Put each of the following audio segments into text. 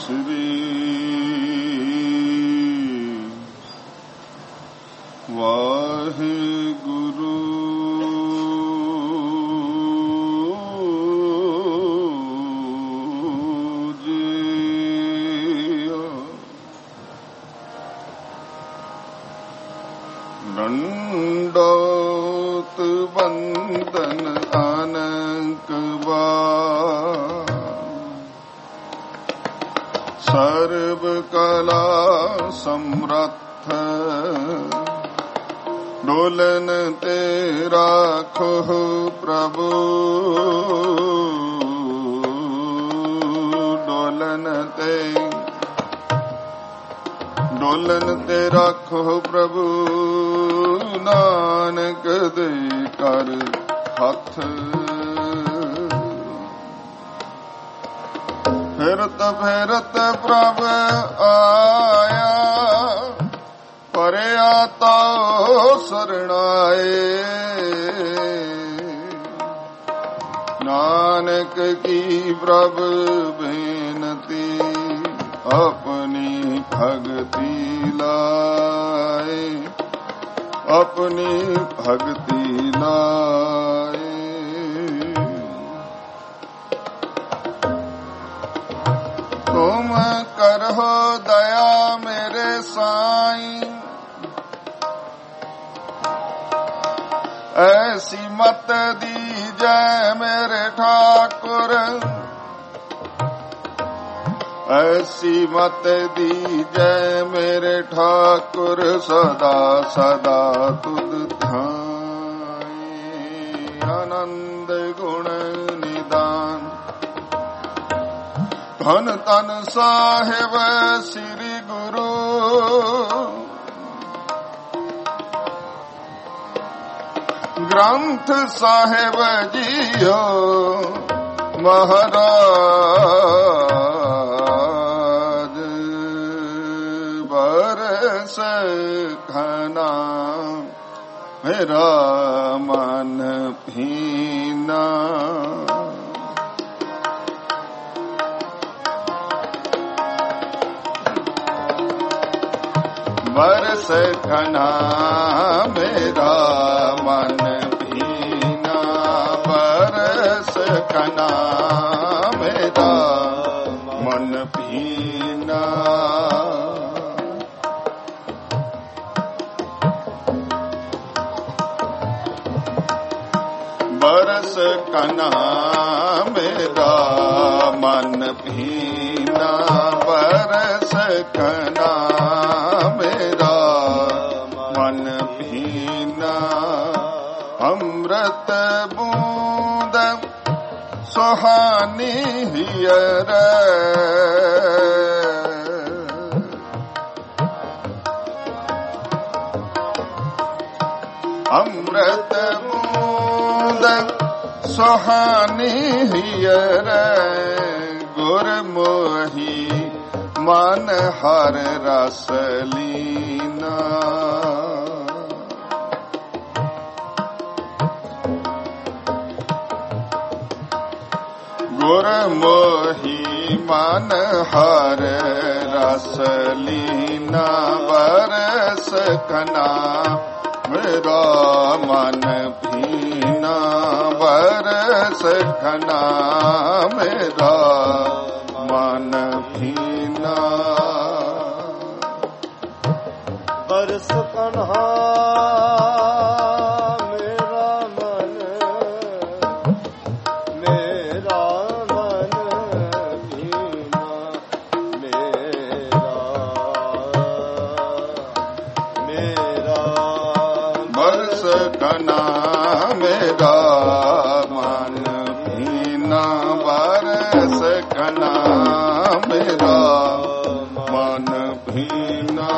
ਸ੍ਰੀ ਵਾਹਿਗੁਰੂ ਦੰਡੋਤ ਬੰਦਨ ਅਨੰਕ ਬਾਰ ਸਰਬ ਕਲਾ ਸਮਰੱਥ ਡੋਲਨ ਤੇ ਰਾਖੋ ਪ੍ਰਭੂ ਡੋਲਨ ਤੇ ਰਾਖੋ ਪ੍ਰਭੂ ਨਾਨਕ ਦੇ ਕਰ ਹੱਥ ਫਿਰਤ ਪ੍ਰਭ ਆਇਆ ਪਰਿਆ ਤਾ ਸਰਣਾਏ ਨਾਨਕ ਕੀ ਪ੍ਰਭ ਬੇਨਤੀ ਆਪਣੀ ਭਗਤੀ ਲਾਏ ਆਪਣੀ ਭਗਤੀ ਲਾਏ ਤੁਮ ਕਰਹੁ ਦਇਆ ਮੇਰੇ ਸਾਈਂ ਐਸੀ ਮਤ ਦੀਜੈ ਮੇਰੇ ਠਾਕੁਰ ਐਸੀ ਮਤ ਦੀਜੈ ਮੇਰੇ ਠਾਕੁਰ ਸਦਾ ਸਦਾ ਤੁਧ ਧਿਆਈ ਆਨੰਦ ਗੁਣ ਨਿਦਾਨ ਧਨ ਧਨ ਸਾਹਿਬ ਸ੍ਰੀ ਗੁਰੂ ਗ੍ਰੰਥ ਸਾਹਿਬ ਜੀਓ ਮਹਾਰਾਜ ਬਰਸ ਖਨਾ ਮੇਰਾ ਮਨ ਭੀਨਾ ਬਰਸ ਖਨਾ ਮੇਰਾ ਮਨ ਭੀਨਾ ਬਰਸ ਖਨਾ ਮੇਰਾ ਮਨ ਭੀਨਾ ਬਰਸ ਖਨਾ ਮੇਰਾ ਮਨ ਭੀਨਾ ਬਰਸ ਖਨਾ ਮੇਰਾ ਮਨ ਭੀਨਾ ਅੰਮ੍ਰਿਤ ਬੂੰਦ ਸੁਹਾਨੀ ਹੀਰ ਅੰਮ੍ਰਿਤ ਬੂੰਦ ਸੁਹਾਨੀ ਹੀਰ ਗੁਰਮੋਹੀ ਮਨ ਹਰ ਰਸ ਲੀਨਾ ਗੁਰਮੋਹੀ ਮਨ ਹਰ ਰਸ ਲੀਨਾ ਬਰਸ ਖਨਾ ਮੇਰਾ ਮਨ ਭੀਨਾ ਬਰਸ ਖਨਾ ਮੇਰਾ ਮਨ ਭੀਨਾ ਬਰਸ ਖਨਾ ਮੇਰਾ ਮਨ ਭੀਨਾ ਬਰਸ ਖਨਾ ਮੇਰਾ ਮਨ ਭੀਨਾ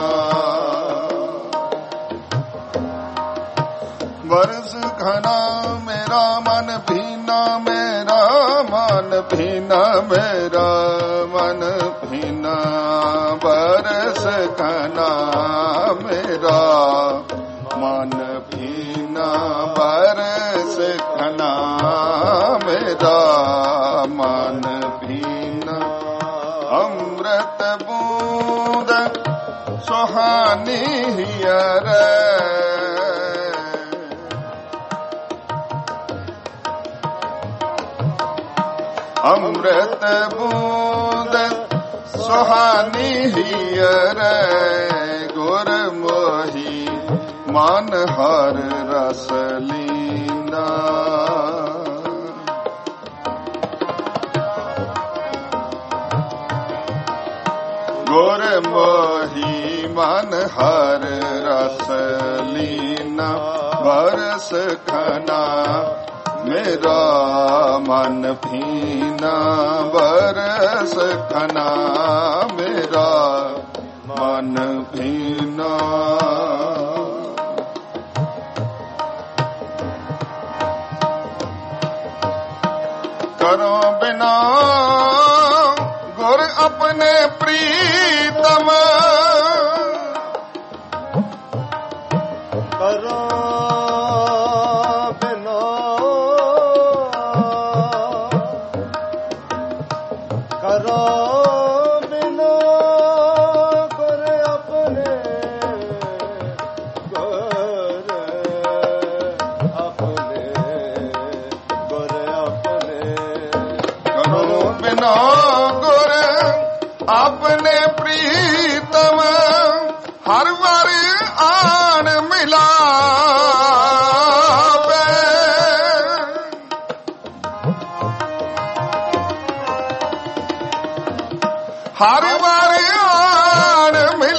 ਬਰਸ ਖਨਾ ਮੇਰਾ ਮਨ ਭੀਨਾ ਮੇਰਾ ਮਨ ਭੀਨਾ ਮੇਰਾ ਮਨ ਭੀਨਾ ਬਰਸ ਖਨਾ ਮੇਰਾ ਮਨ ਭੀਨਾ ਬਰਸ ਖਨਾ ਮੇਰਾ ਮਨ ਭੀਨਾ ਅੰਮ੍ਰਿਤ ਅੰਮ੍ਰਿਤ ਬੂੰਦ ਸੁਹਾਨੀ ਹੀਅਰ ਅੰਮ੍ਰਿਤ ਬੂੰਦ ਸੁਹਾਨੀ ਹੀਅਰ ਗੁਰ ਮੋਹੀ ਮਨ ਹਰ ਰਸ ਲੀਨਾ ਗੁਰ ਮੋਹੀ ਮਨ ਹਰ ਰਸ ਲੀਨਾ ਬਰਸ ਖਨਾ ਮੇਰਾ ਮਨ ਭੀਨਾ ਬਰਸ ਖਨਾ ਮੇਰਾ ਮਨ ਭੀਨਾ ਕਰੋ ਬਿਨਾ ਗੁਰ ਆਪਣੇ ਪ੍ਰੀਤਮ ਕਰੋ ਬਿਨਾ ਕਰੋ ਬਿਨਾ ਗੁਰ ਆਪਣੇ ਗੁਰ ਆਪਣੇ ਗੁਰ ਆਪਣੇ ਕਰੋ ਬਿਨਾ ਗੁਰ ਆਪਣੇ ਪ੍ਰੀਤਮ ਹਰ ਵਾਰ ਆਣ ਮਿਲਾਵੇ ਹਰ ਵਾਰ ਆਣ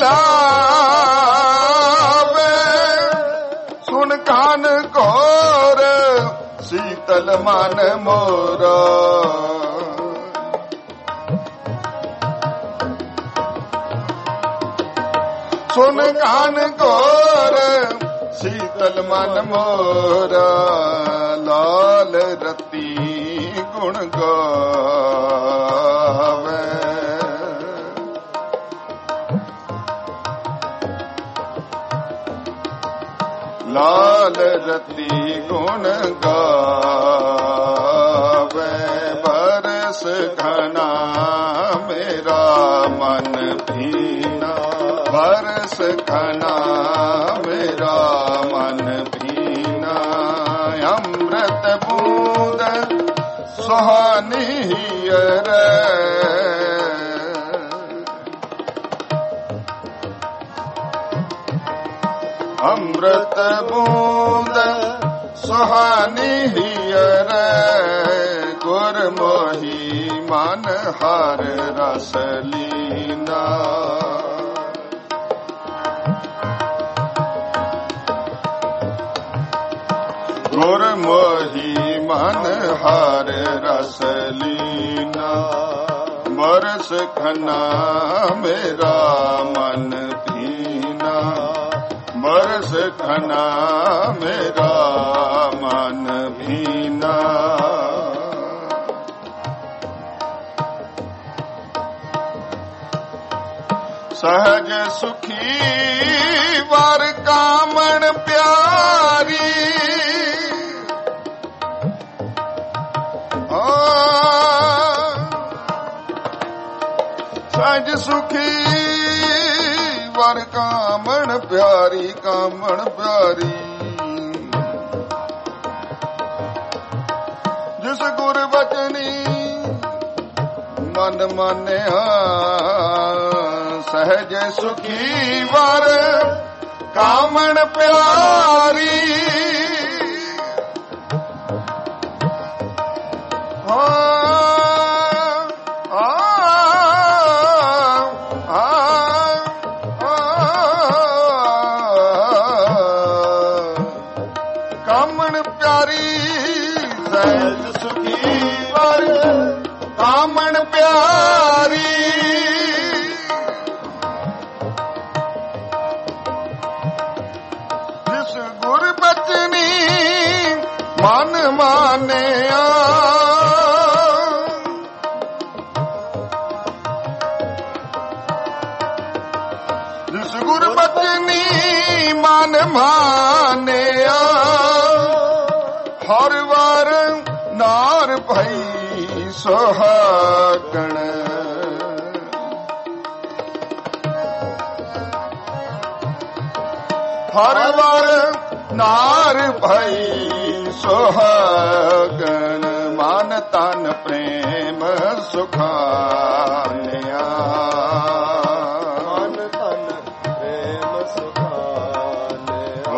ਮਿਲਾਵੇ ਸੁਣ ਕਾਨ ਘੋਰ ਸੀਤਲ ਮਨ ਮੋਰਾ ਸੁਨ ਕਾਨ ਘੋਰ ਸੀਤਲ ਮਨ ਮੋਰਾ ਲਾਲ ਰਤੀ ਗੁਣ ਗਾਵੇ ਲਾਲ ਰਤੀ ਗੁਣ ਗਾਵੇ ਬਰਸ ਘਨਾ ਮੇਰਾ ਮਨ ਭੀਨਾ ਬਰਸ ਖਨਾ ਮੇਰਾ ਮਨ ਭੀਨਾ ਅੰਮ੍ਰਿਤ ਬੂੰਦ ਸੁਹਾਨੀ ਹੀਅਰ ਅੰਮ੍ਰਿਤ ਬੂੰਦ ਸੁਹਾਨੀ ਹੀਅਰ ਗੁਰ ਮੋਹੀ ਮਨ ਹਰ ਰਸ ਲੀਨਾ ਗੁਰ ਮੋਹੀ ਮਨ ਹਰ ਰਸ ਲੀਨਾ ਬਰਸ ਖਨਾ ਮੇਰਾ ਮਨ ਭੀਨਾ ਬਰਸ ਖਨਾ ਮੇਰਾ ਮਨ ਭੀਨਾ ਸਹਜ ਸੁਖੀ ਵਰ ਕਾਮਣ ਪਿਆਰੀ ਸਹਜ ਸੁਖੀ ਵਰ ਕਾਮਣ ਪਿਆਰੀ ਕਾਮਣ ਪਿਆਰੀ ਜਿਸ ਗੁਰ ਬਚਨੀ ਮਨ ਮਾਨਿਆ ਸਹਜ ਸੁਖੀ ਵਰ ਕਾਮਣ ਪਿਆਰੀ ਕਾਮਣ ਪਿਆਰੀ ਸਹਿਜ ਸੁਖੀ ਵਰ ਕਾਮਣ ਪਿਆਰੀ ਜਿਸ ਗੁਰ ਬਚਨੀ ਮਨ ਮਾਨਿਆ ਜਿਸ ਗੁਰ ਬਚਨੀ ਮਨ ਮਾਨਿਆ ਹਰ ਵਾਰ ਨਾਰ ਭਈ ਸੁਹਾਗਣ ਹਰ ਵਰ ਨਾਰ ਭਈ ਸੁਹਾਗਣ ਮਨ ਤਨ ਪ੍ਰੇਮ ਸੁਖਾਨਿਆ ਮਨ ਤਨ ਪ੍ਰੇਮ ਸੁਖਾਨਿਆ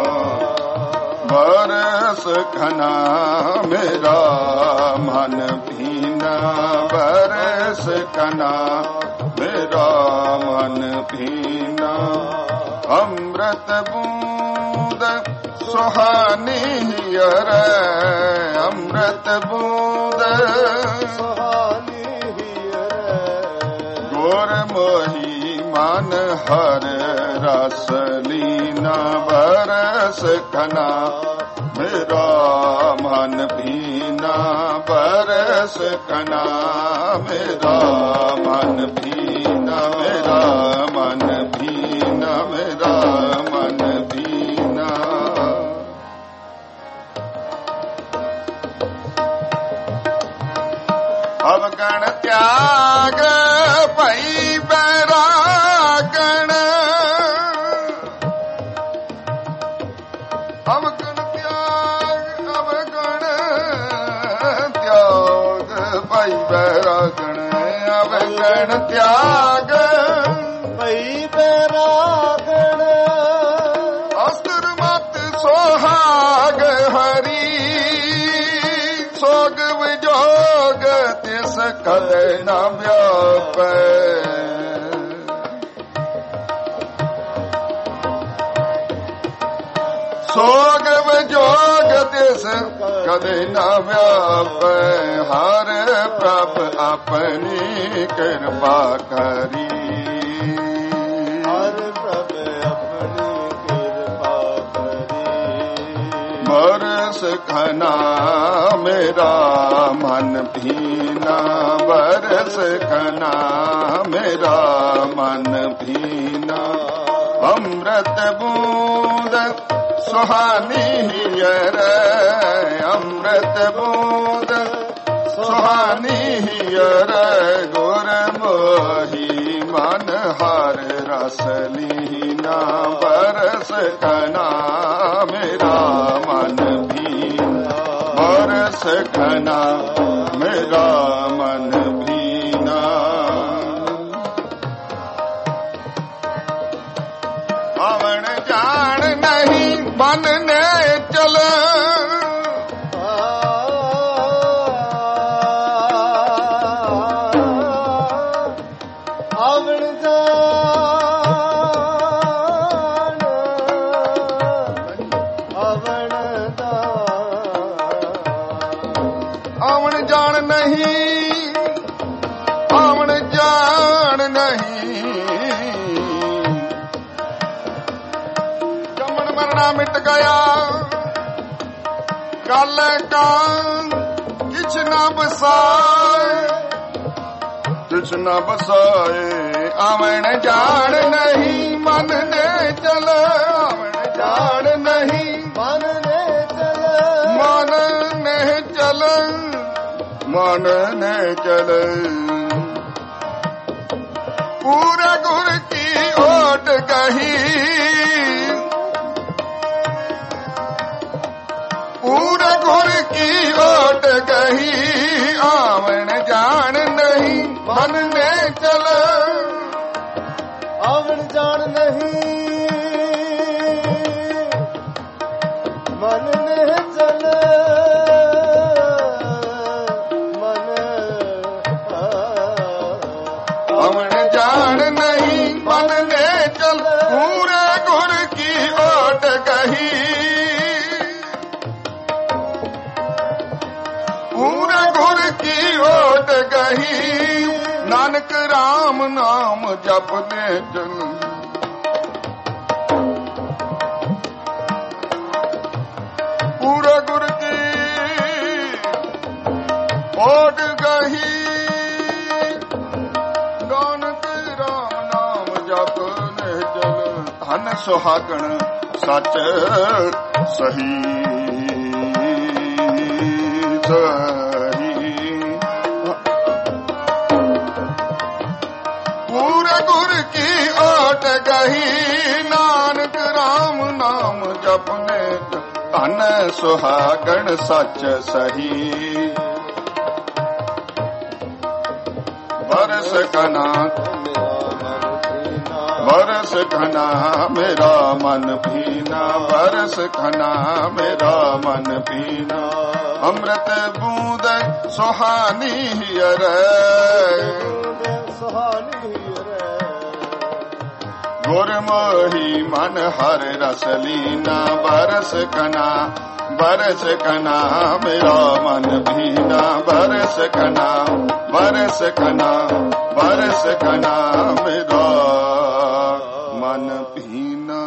ਬਰਸ ਖਨਾ ਮੇਰਾ ਮਨ ਭੀਨਾ ਬਰਸ ਖਨਾ ਮੇਰਾ ਮਨ ਭੀਨਾ ਅੰਮ੍ਰਿਤ ਬੂੰਦ ਸੁਹਾਨੀ ਹਿਅਰੈ ਅੰਮ੍ਰਿਤ ਬੂੰਦ ਸੁਹਾਨੀ ਹਿਅਰੈ ਗੁਰ ਮੋਹੀ ਮਨ ਹਰ ਰਸ ਲੀਨਾ ਬਰਸ ਖਨਾ ਮੇਰਾ ਮਨ ਭੀਨਾ ਬਰਸ ਖਨਾ ਮੇਰਾ ਮਨ ਭੀਨਾ ਮੇਰਾ ਮਨ ਭੀਨਾ ਮੇਰਾ ਮਨ ਭੀਨਾ ਅਵਗਣ ਤਿਆਗ ਭਈ ਬੈਰਾਗਣ ਅਵਗਣ ਤਿਆਗ ਭਈ ਬੈਰਾਗਣ ਅਵਗਣ ਤਿਆਗ ਭਈ ਬੈਰਾਗਣ ਅਸਰ ਮਤ ਸੁਹਾਗ ਹਰੀ ਸੋਗ ਵਿਜੋਗ ਤਿਸ ਕਦੇ ਨਾ ਵਿਆਪੈ ਸੋਗ ਵਿਜੋਗ ਤਿਸ ਕਦੇ ਨਾ ਵਿਆਪੈ ਹਰ ਪ੍ਰਭ ਆਪਣੀ ਕਿਰਪਾ ਕਰੀ ਹਰ ਪ੍ਰਭ ਆਪਣੀ ਕਿਰਪਾ ਕਰੀ ਬਰਸ ਖਨਾ ਮੇਰਾ ਮਨ ਭੀਨਾ ਬਰਸ ਖਨਾ ਮੇਰਾ ਮਨ ਭੀਨਾ ਅੰਮ੍ਰਿਤ ਬੂੰਦ ਸੁਹਾਨੀ ਹਿਅਰੈ ਅੰਮ੍ਰਿਤ ਬੂੰਦ ਸੁਹਾਨੀ ਹਿਅਰੈ ਗੁਰ ਮੋਹੀ ਮਨ ਹਰ ਰਸ ਲੀਨਾ ਬਰਸ ਖਨਾ ਮੇਰਾ ਮਨ ਭੀਨਾ ਬਰਸ ਖਨਾ ਮੇਰਾ ਮਨ ਭੀਨਾ ਆਵਣ ਜਾਣ ਨਹੀਂ ਮਨ ਨੇ ਚਲ ਆਵਣ ਜਾਣ ਆਵਣ ਆਵਣ ਜਾਣ ਨਹੀਂ ਆਵਣ ਜਾਣ ਨਹੀਂ ਜੰਮਣ ਮਰਨਾ ਮਿਟ ਗਿਆ ਕੱਲ ਕਾਂ ਕਿਛ ਨਾ ਬਸਾਏ ਕਿਛ ਨਾ ਬਸਾਏ ਆਵਣ ਜਾਣ ਨਹੀਂ ਮਨ ਨੇ ਚਲ ਆਵਣ ਜਾਣ ਨਹੀਂ ਮਨ ਨੇ ਚਲ ਮਨ ਨੇ ਚਲ ਮਨ ਨੇ ਚਲ ਪੂਰਾ ਗੁਰ ਕੀ ਓਟ ਗਹੀ ਪੂਰਾ ਗੁਰ ਕੀ ਓਟ ਗਹੀ ਆਵਣ ਜਾਣ ਨਹੀਂ ਮਨ ਨੇ ਚਲ ਆਵਣ ਜਾਣ ਨਹੀਂ ਮਨ ਨੇ ਚਲ ਮਨ ਆਵਣ ਜਾਣ ਨਹੀਂ ਮਨ ਨੇ ਚਲ ਪੂਰੇ ਗੁਰ ਕੀ ਓਟ ਗਹੀ ਪੂਰੇ ਗੁਰ ਕੀ ਓਟ ਗਹੀ ਨਾਨਕ ਰਾਮ ਨਾਮ ਜਪਦੇ ਚਲ ਪੂਰੇ ਗੁਰ ਕੀ ਓਟ ਗਹੀ ਨਾਨਕ ਰਾਮ ਨਾਮ ਜਪਦੇ ਚਲ ਧਨ ਸੁਹਾਗਣ ਸੱਚ ਸਹੀ ਪੂਰੇ ਗੁਰ ਕੀ ਓਟ ਗਹੀ ਨਾਨਕ ਰਾਮ ਨਾਮ ਜਪਨੇ ਧਨ ਸੁਹਾਗਣ ਸੱਚ ਸਹੀ। ਬਰਸ ਕਨਾ ਬਰਸ ਖਨਾ ਮੇਰਾ ਮਨ ਭੀਨਾ, ਬਰਸ ਖਨਾ ਮੇਰਾ ਮਨ ਭੀਨਾ। ਅੰਮ੍ਰਿਤ ਬੂੰਦ ਸੁਹਾਨੀ ਹਿਅਰੈ, ਗੁਰਮੋਹੀ ਮਨ ਹਰ ਰਸ ਲੀਨਾ। ਬਰਸ ਕਨਾ ਮੇਰਾ ਮਨ ਭੀਨਾ, ਬਰਸ ਕਨਾ ਮੇਰਾ ਮਨ ਭੀਨਾ।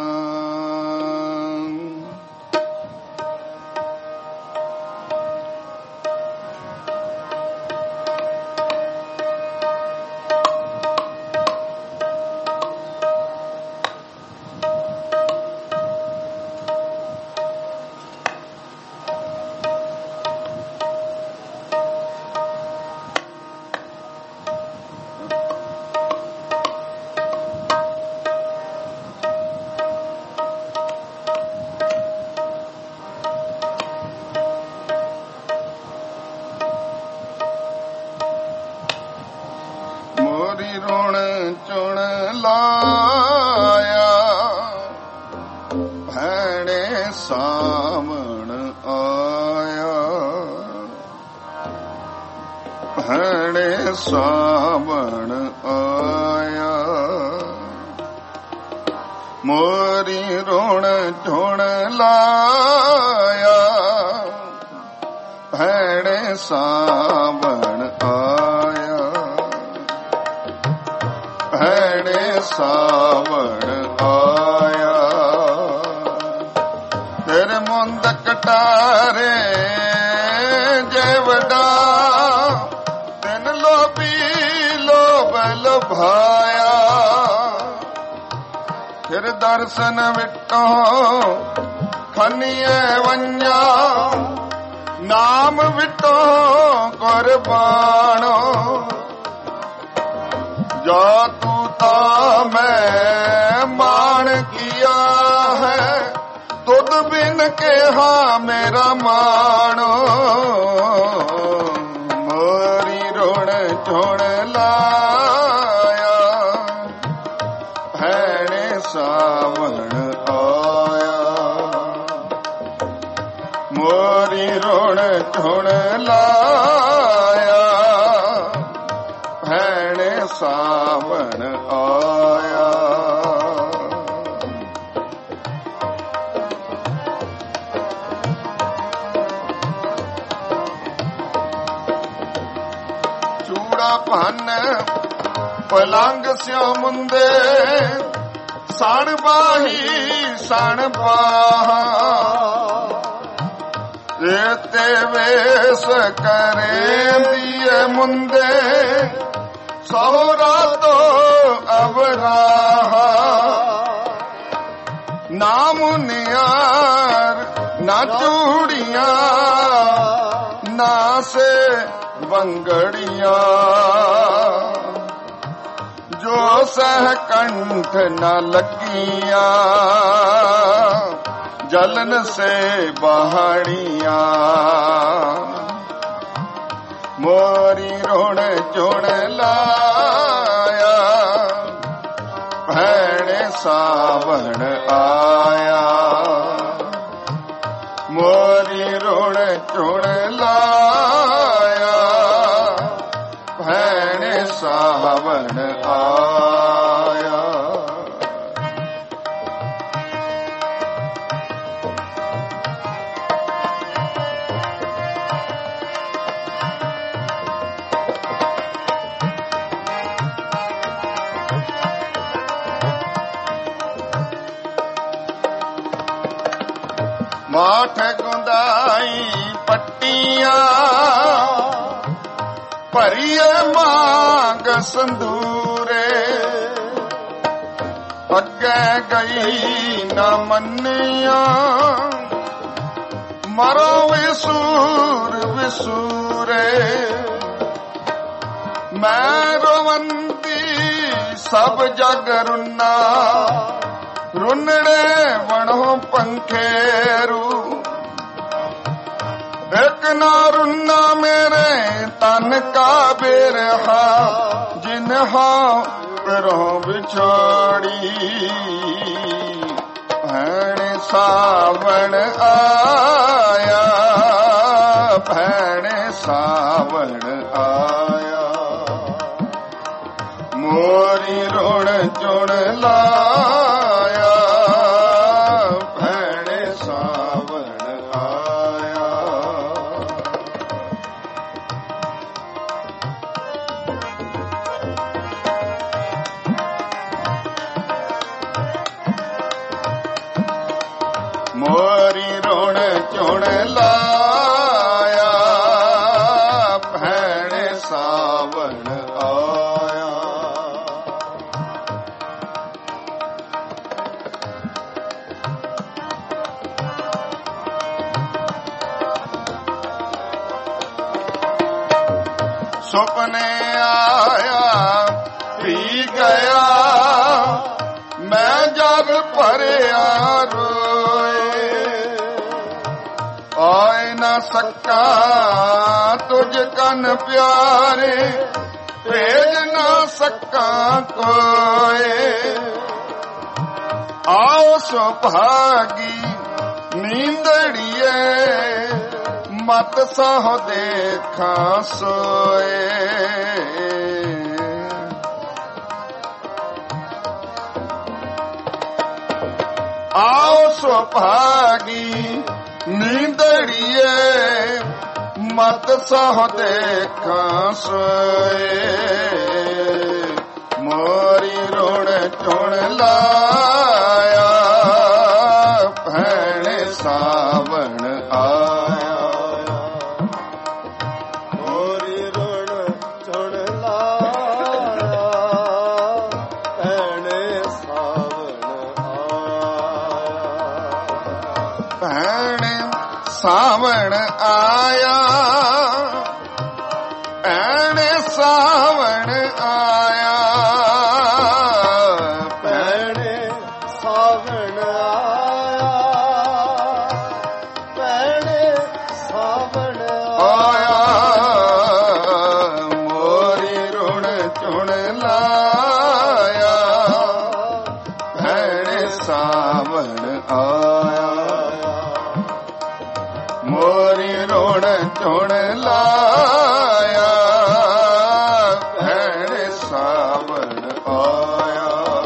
ਰੁਣ ਚੁਣ ਲਾਇਆ, ਭੈਣੇ ਸਾਵਣ ਆਇਆ, ਭੈਣੇ ਸਾਵਣ ਆਇਆ। ਮੋਰੀ ਰੁਣ ਚੁਣ ਲਾਇਆ, ਭੈਣੇ ਸਾਵਣ ਆਇਆ, ਭੈਣੇ ਸਾਵਣ ਆਇਆ। ਤੇਰੇ ਮੁੰਦ ਕਟਾਰੇ ਜੇ ਵਡਾ, ਤਿਨ ਲੋਭੀ ਲੋਭ ਲੁਭਾਇਆ। ਫਿਰ ਦਰਸ਼ਨ ਵਿਟੋ ਖਨੀਏ ਵੰਜਾ, ਨਾਮ ਵਿਟੋ ਕੁਰਬਾਨੋ। ਜਾ ਤੂ ਤਾ ਮੈਂ ਮਾਣ ਕੀਆ ਹੈ, ਤੁਧ ਬਿਨ ਕਿਹਾ ਮੇਰਾ ਮਾਣੋ। ਮੋਰੀ ਰੁਣ ਚੁਣ ਲਾਇਆ, ਭੈਣੇ ਸਾਵਣ ਆਇਆ। ਮੋਰੀ ਰੁਣ ਚੁਣ ਲਾਇਆ, ਭੈਣੇ ਸਾਵਣ ਆਇਆ। ਚੂੜਾ ਭੰਨ ਪਲੰਗ ਸਿਓ ਮੁੰਦੇ, ਸਣ ਬਾਹੀ ਸਣ ਬਾਹਾ। ਤੇ ਵੇਸ ਕਰੇ ਦੀਏ ਮੁੰਦੇ, ਸਹੁਰਾ ਤੋ ਅਵਰਾਹਾ। ਨਾ ਮੁਨਿਆਰ ਨਾ ਚੂੜੀਆਂ, ਨਾ ਸੇ ਬੰਗੜੀਆਂ। ਜੋ ਸਹ ਕੰਠ ਨ ਲੱਗੀਆਂ, ਜਲਨ ਸੇ ਬਾਹੜੀਆਂ। ਮੋਰੀ ਰੁਣ ਚੁਣ ਲਾਇਆ, ਭੈਣੇ ਸਾਵਣ ਆਇਆ। ਮੋਰੀ ਰੁਣ ਚੁਣ ਲਾਇਆ, ਭੈਣੇ ਸਾਵਣ ਆਇਆ। ਮਾਠ ਗੁੰਦਾਈ ਪੱਟੀਆਂ, ਭਰੀਏ ਮਾਂਗ ਸੰਦੂਰੇ। ਅੱਗੇ ਗਈ ਨਾ ਮੰਨਿਆ, ਮਰੋ ਵਿਸੂਰ ਵਿਸੂਰੇ। ਮੈਂ ਰੋਵੰਦੀ ਸਭ ਜਗ ਰੁੰਨਾ, ਰੁੰਨੜੇ ਬਣੋ ਪੰਖੇਰੂ ਇੱਕ ਨਾ ਰੁੰਨਾ ਮੇਰੇ ਤਨ ਕਾ ਬਿਰਹਾ ਜਿਨ ਹਾਂ ਪਿਰੋਂ ਵਿਛੋੜੀ ਭੈਣ ਸਾਵਣ ਆਇਆ ਭੈਣ ਸਾਵਣ ਆਇਆ ਮੋਰੀ ਰੁਣ ਚੁਣ ਲਾਇਆ ਭੈਣ ਸਾਵਣ ਆਇਆ ਮੋਰੀ ਰੁਣ ਚੁਣ ਲਾਇਆ ਭੈਣ ਸਾਵਣ ਆਇਆ ਸੁਪਨੇ ਆਇਆ ਪੀ ਗਿਆ ਮੈਂ ਜਗ ਭਰਿਆ ਰੋਏ ਆਏ ਨਾ ਸਕਾ ਤੁਝ ਕਨ ਪਿਆਰੇ ਭੇਜ ਨਾ ਸਕਾ ਕੋਏ ਆਓ ਸੁਭਾਗੀ ਨੀਂਦੜੀਏ ਮਤ ਸਹੁ ਦੇਖਾਂ ਸੋਏ ਆਓ ਸੁਭਾਗੀ ਨੀਂਦੜੀਏ ਮਤ ਸਹੁ ਦੇਖਾਂ ਸੋਏ ਮੋਰੀ ਰੁਣ ਚੁਣ ਲਾਇਆ ਭੈਣ ਸਾਵਣ ਆਇਆ ਮੋਰੀ ਰੁਣ ਚੁਣ ਲਾਇਆ ਭੈਣ ਸਾਵਣ ਆਇਆ ਭੈਣ ਸਾਵਣ ਆਇਆ ਭੈਣ ਸਾਵਣ ਆਇਆ ਭੈਣ ਸਾਵਣ ਆਇਆ ਭੈਣ ਸਾਵਣ ਆਇਆ ਮੋਰੀ ਰੁਣ ਚੁਣ ਲਾਇਆ ਭੈਣ ਸਾਵਣ ਆਇਆ ਮੋਰੀ ਰੁਣ ਚੁਣ ਲਾਇਆ ਭੈਣ ਸਾਵਣ ਆਇਆ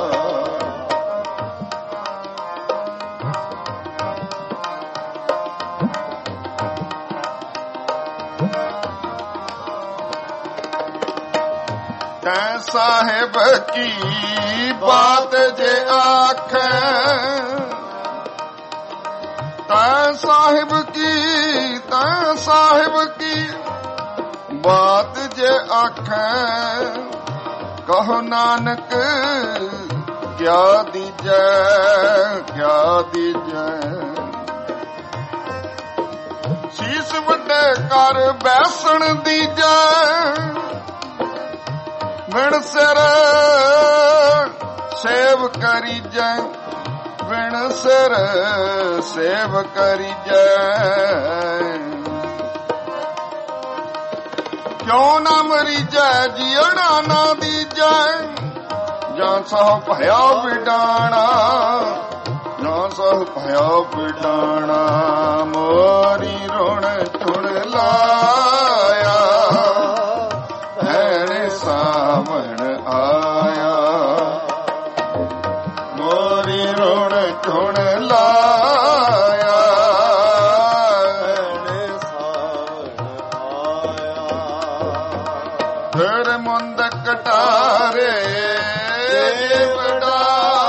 ਤੈ ਸਾਹਿਬ ਕੀ ਬਾਤ ਜੇ ਆਖੈ ਤੈ ਸਾਹਿਬ ਕੀ ਬਾਤ ਜੇ ਆਖੈ ਕਹੋ ਨਾਨਕ ਕਿਆ ਦੀਜੈ ਸੀਸ ਵੱਡੇ ਕਰ ਬੈਸਣ ਦੀਜੈ ਵਿਣ ਸਿਰ ਸੇਵ ਕਰੀਜੈ ਵਿਣ ਸਿਰ ਸੇਵ ਕਰੀਜੈ ਕਿਉ ਨਾ ਮਰੀਜੈ ਜੀਣਾ ਨਾ ਦੀਜੈ ਜਾਂ ਸਹੁ ਭਇਆ ਵਿਡਾਣਾ ਜਾਂ ਸਹੁ ਭਇਆ ਵਿਡਾਣਾ ਮੋਰੀ ਰੁਣ ਚੁਣ ਲਾਇਆ ਭੈਣ ਸਾਵਣ ਆਇਆ ਮੋਰੀ ਰੁਣ ਚੁਣ ਲਾਇਆ ਭੈਣ ਸਾਵਣ ਆਇਆ ਫਿਰ ਮੁੰਦ ਕਟਾਰੇ ਬੜਾ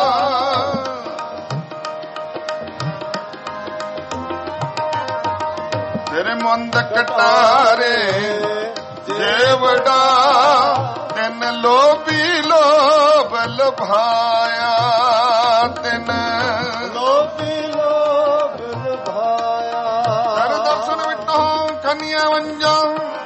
ਫਿਰ ਮੁੰਦ ਕਟਾਰੇ ਜੇਵੜਾ ਤਿੰਨ ਲੋਭੀ ਲੋਭ ਲਭਾਇਆ ਤਿੰਨ ਲੋਭੀ ਲੋਭ ਲਭਾਇਆ ਕਰ ਦਰਸ਼ਨ ਵਿਟੋ ਕੰਨਿਆ ਵੰਜਾਂ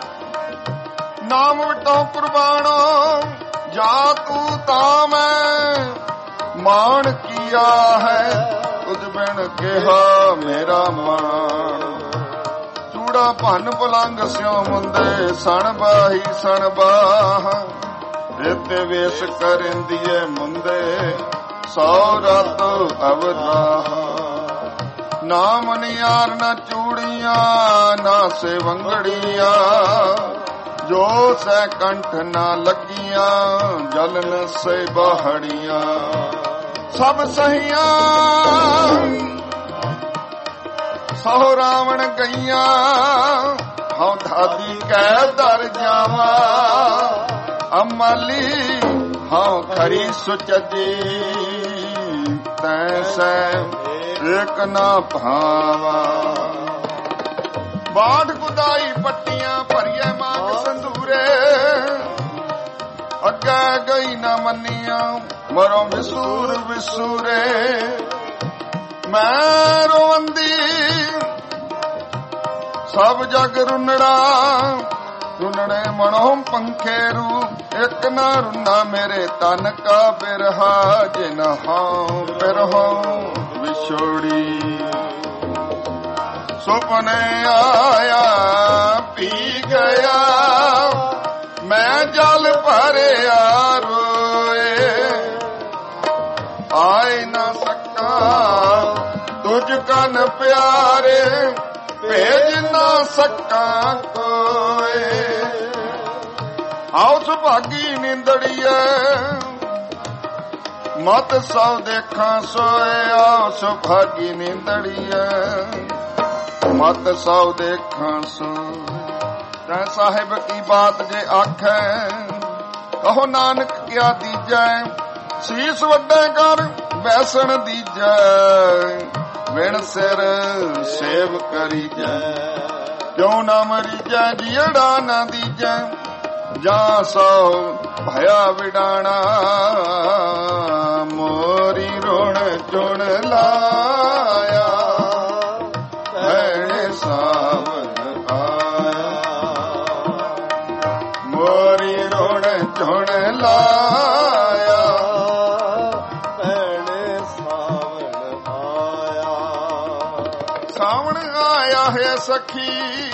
ਨਾਮ ਵਿਟੋ ਕੁਰਬਾਨੋ ਜਾ ਤੂੰ ਤਾਂ ਮੈਂ ਮਾਣ ਕੀ ਕੀਆ ਹੈ ਤੁਝ ਬਿਨ ਕਿਹਾ ਮੇਰਾ ਮਨ। ਚੂੜਾ ਭੰਨ ਪਲੰਗ ਸਿਉ ਮੁੰਦੇ ਸਣ ਬਾਹੀ ਸਣ ਬਾਹ ਰੇਤੇ ਵੇਸ ਕਰਿੰਦੀਏ ਮੁੰਦੇ ਸੌ ਰਤ ਅਵਰਾਹ। ਨਾ ਮਨਿਆਰ ਨਾ ਚੂੜੀਆਂ ਨਾ ਸੇਵੰਗੜੀਆਂ ਜੋ ਸੈ ਕੰਠ ਨਾ ਲੱਗੀਆਂ ਜਲਨ ਸੇ ਬਾਹੜੀਆਂ। ਸਭ ਸਹੀਆਂ ਸਹੁ ਰਾਵਣ ਗਈਆਂ ਹਉ ਦਾਦੀ ਕਹਿ ਦਰ ਜਾਵਾਂ। ਅਮਾਲੀ ਹਉ ਖਰੀ ਸੁਚਜੀ ਤੈ ਸੈ ਇੱਕ ਨਾ ਭਾਵਾ। ਬਾਠ ਕੁਦਾਈ ਪੱਟੀਆਂ ਭਰੀਏ ਮਾਗ ਸੰਧੂਰੇ ਅੱਗੇ ਗਈ ਨਾ ਮੰਨੀਆਂ ਮਰੋ ਵਿਸੂਰ ਵਿਸੂਰੇ। ਮੈਂ ਰੋਵੰਦੀ ਸਭ ਜਗ ਰੁਨੜਾ ਰੁਨੜੇ ਮਨੋਂ ਪੰਖੇ ਰੂ ਇੱਕ ਨਾ ਰੁਨਾ ਮੇਰੇ ਤਨ ਕਾ ਬਿਰਹਾ ਜਿਨ ਹਾਂ ਬਿਰਹੋ ਵਿਛੋੜੀ। ਸੁਪਨੇ ਆਇਆ ਪੀ ਗਿਆ ਮੈਂ ਜਲ ਭਰਿਆ ਰੋਏ। ਆਏ ਨਾ ਸਕਾਂ ਤੁਝ ਕਨ ਪਿਆਰੇ ਭੇਜ ਨਾ ਸਕਾਂ ਕੋਏ। ਆਉ ਸੁਭਾਗੀ ਨਿੰਦੜੀਏ ਮਤ ਸਭ ਦੇਖਾਂ ਸੋਏ। ਆਉ ਸੁਭਾਗੀ ਨਿੰਦੜੀਏ ਮਤ ਸਭ ਦੇਖਾਂ ਸੋਏ। ਤੈ ਸਾਹਿਬ ਕੀ ਬਾਤ ਜੇ ਆਖੈ ਕਹੋ ਨਾਨਕ ਕਿਆ ਦੀਜੈ। ਸੀਸ ਵੱਡੇ ਕਰ ਬੈਸਣ ਦੀਜੈ ਵਿਣ ਸਿਰ ਸੇਵ ਕਰੀਜੈ। ਕਿਉਂ ਨਾ ਮਰੀਜੈ ਜੀੜਾ ਨਾ ਦੀਜੈ ਜਾਂ ਸੋ ਭਇਆ ਵਿਡਾਣਾ। ਮੋਰੀ ਰੁਣ ਚੁਣ ਲਾਇਆ ਭੈਣੇ ਸਾਵਣ ਆਇਆ। ਮੋਰੀ ਰੁਣ ਚੁਣ ਲਾਇਆ ਭੈਣੇ ਸਾਵਣ ਆਇਆ। ਸਾਵਣ ਆਇਆ ਹੈ ਸਖੀ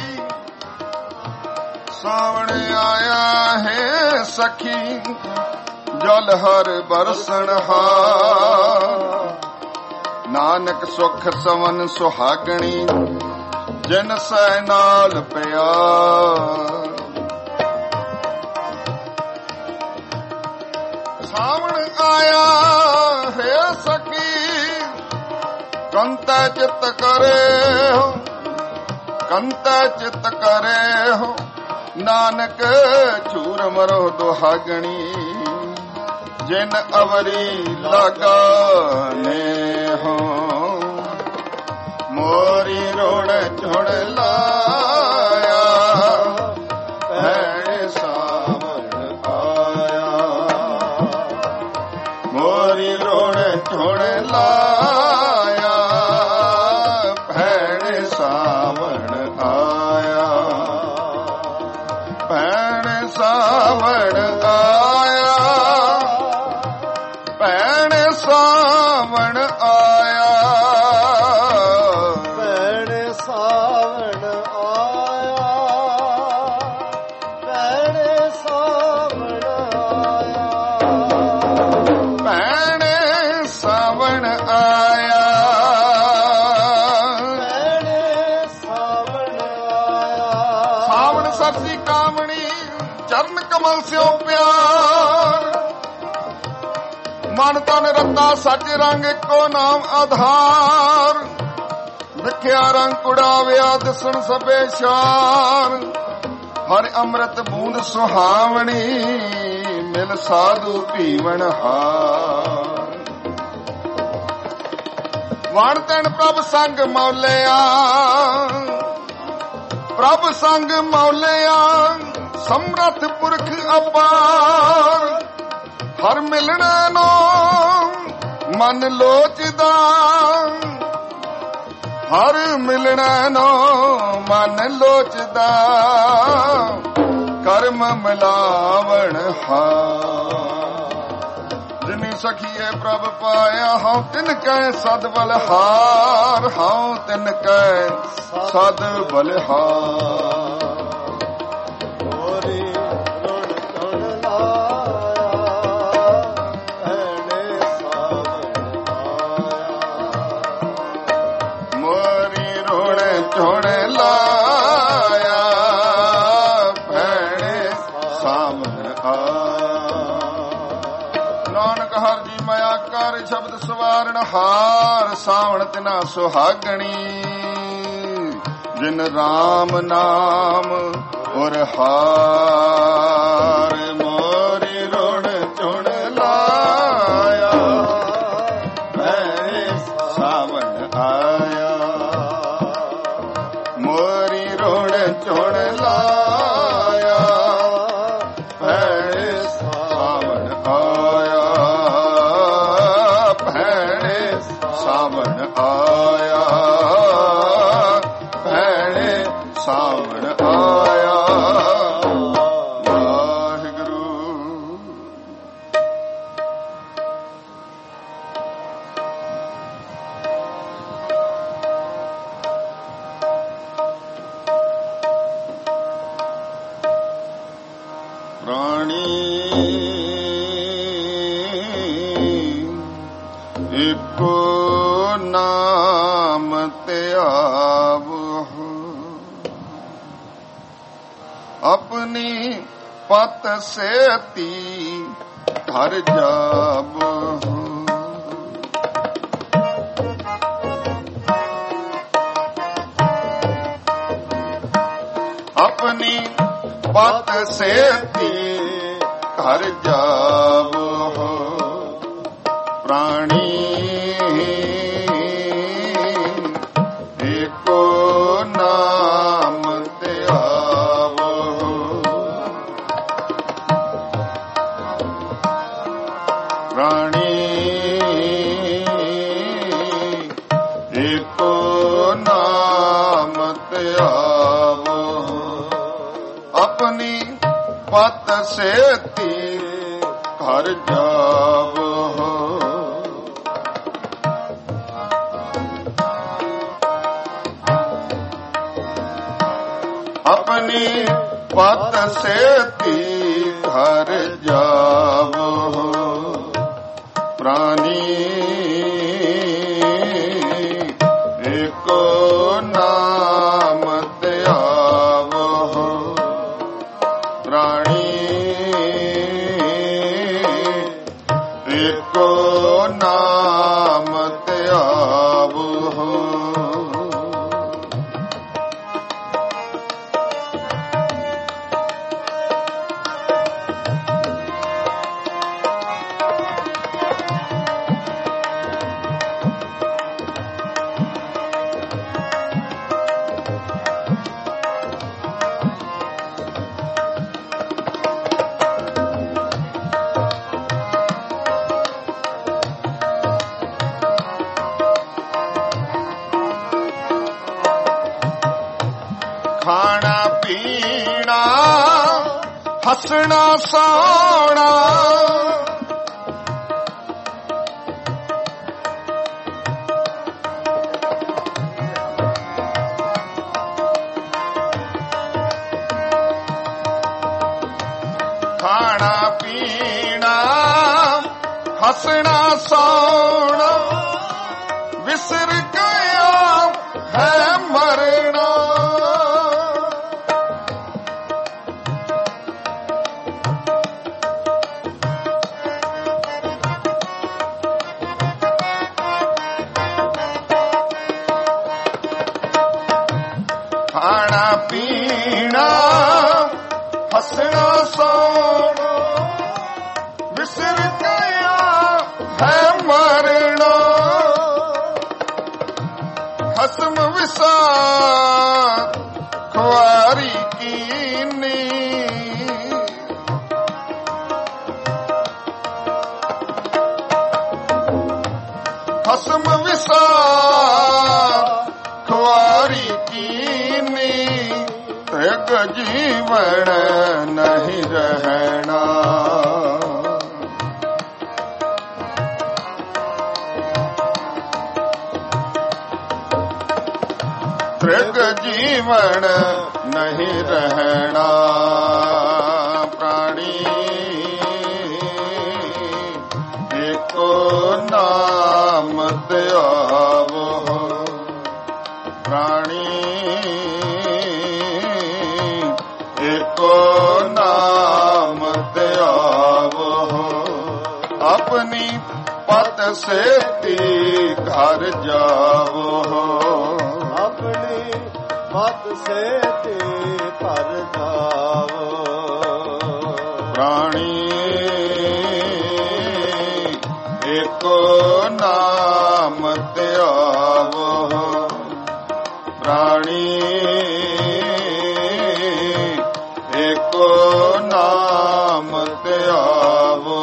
ਸਾਵਣ ਆਇਆ ਹੈ ਸਖੀ ਜਲ ਹਰ ਬਰਸਣ ਹਾਰ। ਨਾਨਕ ਸੁਖ ਸਵਨ ਸੁਹਾਗਣੀ ਜਿਨ ਸੈ ਨਾਲ ਪਿਆਰ। ਸਾਵਣ ਆਇਆ ਹੈ ਸਖੀ ਕੰਤੈ ਚਿਤ ਕਰੇ ਹੋ ਕੰਤੈ ਚਿਤ ਕਰੇ ਹੋ। ਨਾਨਕ ਝੂਰ ਮਰੋ ਦੁਹਾਗਣੀ ਜਿਨ ਅਵਰੀ ਲਗਾਨੇ ਹੋ। ਮੋਰੀ ਰੋੜ ਝੁੜ ਲਾਇਆ ਭੈਣੇ ਸਾਵਣ ਆਇਆ। ਮੋਰੀ ਰੋੜ ਝੁੜ ਲਾਇਆ ਭੈਣੇ ਸਾਵਣ ਆਇਆ। ਭੈਣ ਸਾਵਣ ਆਇਆ ਭੈਣ ਸਾਵਣ ਆਇਆ। ਭੈਣ ਸਾਵਣ ਆਇਆ ਭੈਣ ਸਾਵਣ ਆਇਆ। ਭੈਣ ਸਾਵਣ ਆਇਆ ਭੈਣ ਸਾਵਣ ਆਇਆ। ਸਾਵਣ ਸਰਸੀ ਕਾਮਣੀ ਚਰਨ ਕਮਲ ਸਿਓ ਪਿਆਰ। ਮਨ ਤਨ ਰਤਾ ਸੱਚ ਰੰਗ ਇੱਕੋ ਨਾਮ ਆਧਾਰ। ਵਿਖਿਆ ਰੰਗ ਕੁੜਾਵਿਆ ਦਿਸਣ ਸਭੇ ਸ਼ਾਰ। ਹਰ ਅੰਮ੍ਰਿਤ ਬੂੰਦ ਸੁਹਾਵਣੀ ਮਿਲ ਸਾਧੂ ਪੀਵਣ ਹਾਰ। ਵਣ ਤੈਨ ਪ੍ਰਭ ਸੰਗ ਮੌਲਿਆ ਪ੍ਰਭ ਸੰਗ ਮੌਲਿਆ। ਸਮਰੱਥ ਪੁਰਖ ਅਪਾਰ ਹਰ ਮਿਲਣਾ ਨੂੰ ਮਨ ਲੋਚਦਾ। ਹਰ ਮਿਲਣਾ ਨੂੰ ਮਨ ਲੋਚਦਾ। ਕਰਮ ਮਿਲਾਵਣ ਹਾਰ ਜਿਨੀ ਸਖੀਏ ਪ੍ਰਭ ਪਾਇਆ ਹਉ ਤਿਨ ਕੈ ਸਦ ਬਲਹਾਰ ਹਉ ਤਿਨ ਕੈ ਸਦ ਬਲਹਾਰ ਸ਼ਬਦ ਸਵਾਰਨ ਹਾਰ ਸਾਵਣ ਤਿਨਾ ਸੁਹਾਗਣੀ ਜਿਨ ਰਾਮ ਨਾਮ ਔਰ ਹਾਰ ਮੋਰੀ ਰੁਣ ਚੁਣ ਲਾਇਆ ਭੈਣੇ ਸਾਵਣ ਆਇਆ ਮੋਰੀ ਰੁਣ ਚੁਣ ਲਾਇਆ ਭੈਣੇ ਸਾਵਣ ਆਇਆ ਸਾਵਣ ਆਇਆ ਭੈਣੇ ਸਾਵਣ ਆਇਆ ਵਾਹਿਗੁਰੂ। ਪ੍ਰਾਣੀ ਇੱਕੋ ਨਾਮ ਧਿਆਵੋ ਆਪਣੀ ਪਤ ਸੇਤੀ ਘਰ ਜਾਵੋ ਆਪਣੀ ਪਤ ਸੇਤੀ ਘਰ ਜਾਵੋ ਪ੍ਰਾਣੀ ਏਕੋ ਨਾਮ ਧਿਆਵੋ ਪ੍ਰਾਣੀ ਏਕੋ ਨਾਮ ਧਿਆਵੋ ਆਪਣੀ ਪਤ ਸੇਤੀ ਘਰ ਜਾਵੋ ਆਪਣੀ ਪਤ ਸੇਤੀ ਘਰ ਜਾਵੋ ਪ੍ਰਾਣੀ ਏਕੋ ਨਾਮ ਧਿਆਵੋ ਪ੍ਰਾਣੀ ਏਕੋ ਨਾਮ ਧਿਆਵੋ ਖਾਣਾ ਪੀਣਾ ਹੱਸਣਾ ਸੌਣਾ ਖਾਣਾ ਪੀਣਾ ਹੱਸਣਾ ਸੌਣਾ ਵਿਸਰ ਗਿਆ ਹੈ ਮਰਨਾ ਖਾਣਾ ਪੀਣਾ ਹੱਸਣਾ ਸੌਣਾ ਵਿਸਰ ਗਿਆ ਹੈ ਮਰਨਾ ਖਸਮ ਵਿਸਾਰ ਖੁਆਰੀ ਕੀਨੀ ਖਸਮ ਵਿਸਾਰ ਖੁਆਰੀ ਕੀਨੀ ਤਿਗ ਜੀਵਨ ਨਹੀਂ ਰਹਿਣਾ ਤ੍ਰਿਗ ਜੀਵਨ ਨਹੀਂ ਰਹਿਣਾ ਪ੍ਰਾਣੀ ਏਕੋ ਨਾਮ ਧਿਆਵੋ ਪ੍ਰਾਣੀ ਏਕੋ ਨਾਮ ਧਿਆਵੋ ਆਪਣੀ ਪਤ ਸੇਤੀ ਘਰ ਜਾਵੋ ਆਪਣੀ ਪਤ ਸੇਤੀ ਘਰ ਜਾਵੋ ਪ੍ਰਾਣੀ ਏਕੋ ਨਾਮ ਧਿਆਵੋ ਪ੍ਰਾਣੀ ਏਕੋ ਨਾਮ ਧਿਆਵੋ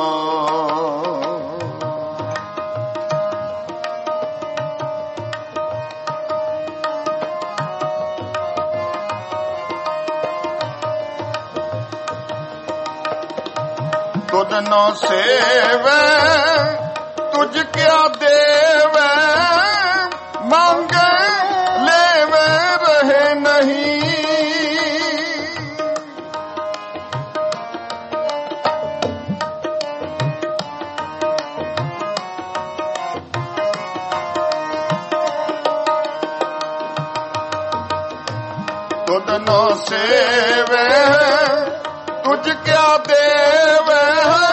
ਤੁਧ ਨੋ ਸੇਵੈ ਤੁਝ ਕਿਆ ਦੇਵੈ ਮੰਗੇ ਲੈਵੇ ਰਹੇ ਨਹੀਂ ਤੁਧ ਨੋ ਸੇਵੈ ਤੁਝ ਕਿਆ ਦੇਵੈ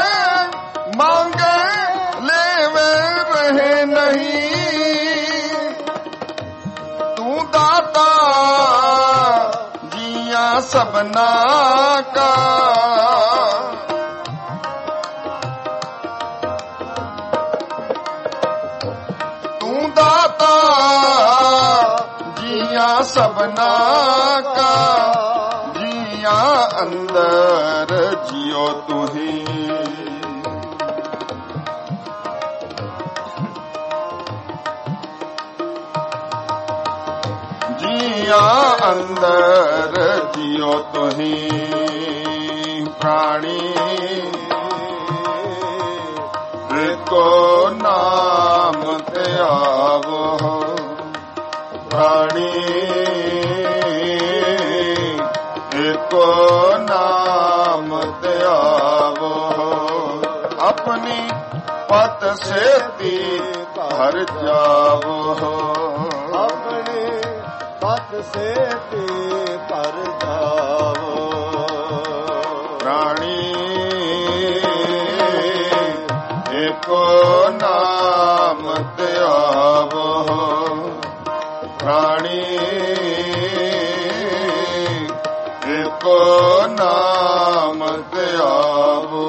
ਮੰਗੇ ਲੈਵੇ ਰਹੇ ਨਹੀਂ ਤੂੰ ਦਾਤਾ ਜੀਆਂ ਸਭਨਾ ਕਾ ਤੂੰ ਦਾਤਾ ਜੀਆਂ ਸਭਨਾ ਕਾ ਅੰਦਰ ਜਿਉ ਤੁਹੀ ਜੀਆ ਅੰਦਰ ਜਿਉ ਤੁਹੀ ਪ੍ਰਾਣੀ ਏਕੋ ਨਾਮ ਧਿਆਵੋ ਪ੍ਰਾਣੀ ਏਕੋ ਨਾਮ ਧਿਆਵੋ ਆਪਣੀ ਪਤ ਸੇਤੀ ਘਰ ਜਾਵੋ ਆਪਣੀ ਪਤ ਸੇਤੀ ਘਰ ਜਾਵੋ ਪ੍ਰਾਣੀ ਏਕੋ ਨਾਮ ਧਿਆਵੋ ਪ੍ਰਾਣੀ ਏਕੋ ਨਾਮ ਧਿਆਵੋ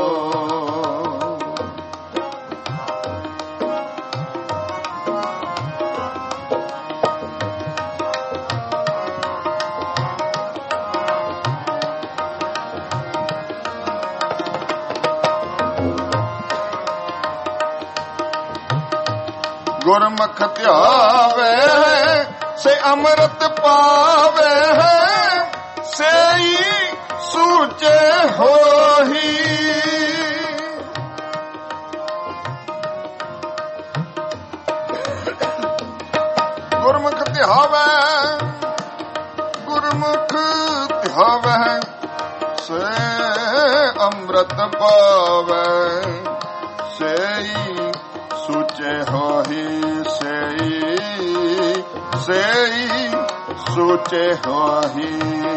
ਗੁਰਮੁਖ ਧਿਆਵੇ ਸੇ ਅੰਮ੍ਰਿਤ ਪਾਵੇ ਸੇਈ ਸੂਚੇ ਹੋਹੀ ਗੁਰਮੁਖ ਧਿਆਵੇ ਗੁਰਮੁਖ ਧਿਆਵੇ ਸੇ ਅੰਮ੍ਰਿਤ ਪਾਵੇ ਸੇਈ ਸੂਚੇ ਹੋਹੀ ਸੇਈ ਸੂਚੇ ਹੋਹੀ